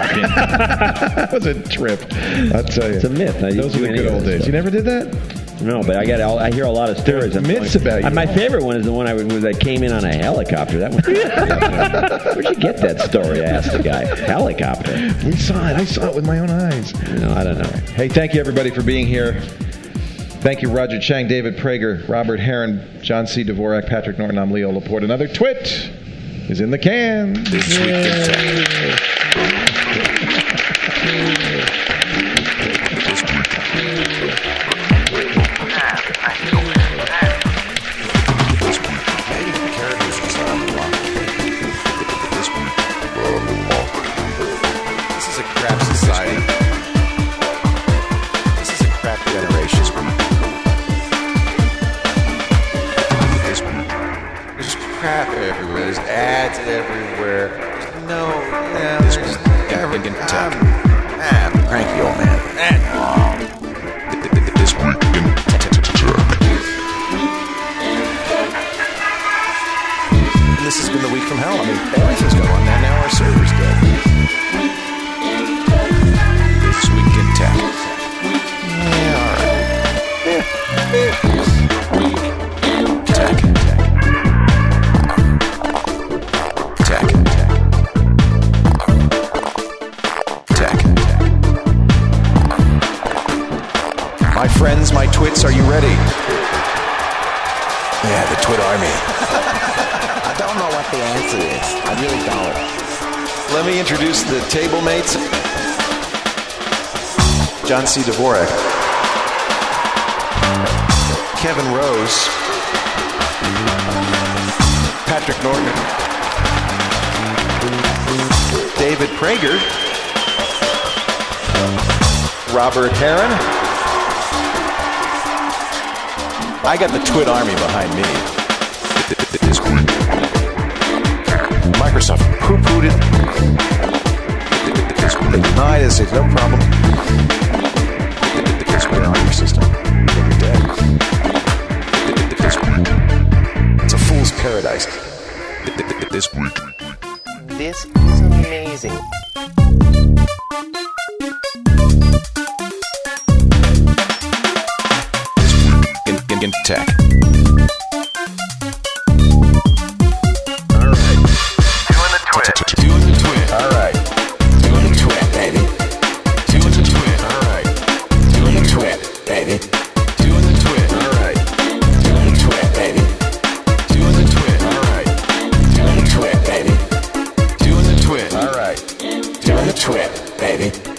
that was a trip. I'll tell you, It's a myth. I Those didn't are do the any good of old that days. stuff. You never did that? No, but I got I hear a lot of stories. I'm myths going- about you. Uh, My favorite one is the one I was I came in on a helicopter. That one. Where'd you get that story? I asked the guy. Helicopter. We saw it. I saw it with my own eyes. No, I don't know. Hey, thank you everybody for being here. Thank you, Roger Chang, David Prager, Robert Heron, John C. Dvorak, Patrick Norton. I'm Leo Laporte. Another Twit is in the can. This Week in Tech. This is a crap society. This is a crap generation. There's crap everywhere. There's ads everywhere. There's no, no, there's just every, I'm, I'm a cranky old man. This week in tech. And this has been the week from hell. I mean, everything's going on now. Now our server's dead. This week in tech. Yeah, all right. Tech. Tech. Tech. My friends, my twits, are you ready? Yeah, the Twit Army. I don't know what the answer is. I really don't. Let me introduce the table mates. John C. Dvorak. Kevin Rose. Patrick Norton. David Prager. Robert Heron. I got the Twit Army behind me. Microsoft poo-pooed it. They denied it. Said no problem. It's we're on your system. You're dead. It's a fool's paradise. This week. This is amazing. In, in, in tech. Doing the twit. All right. Doing the twit, baby. Doing the twit. All right. Doing the twit, baby. Doing the twit. All right. Doing the twit, baby. Doing the twit. All right. Doing the twit, baby. Doing the twit. All right. Doing the twit, baby.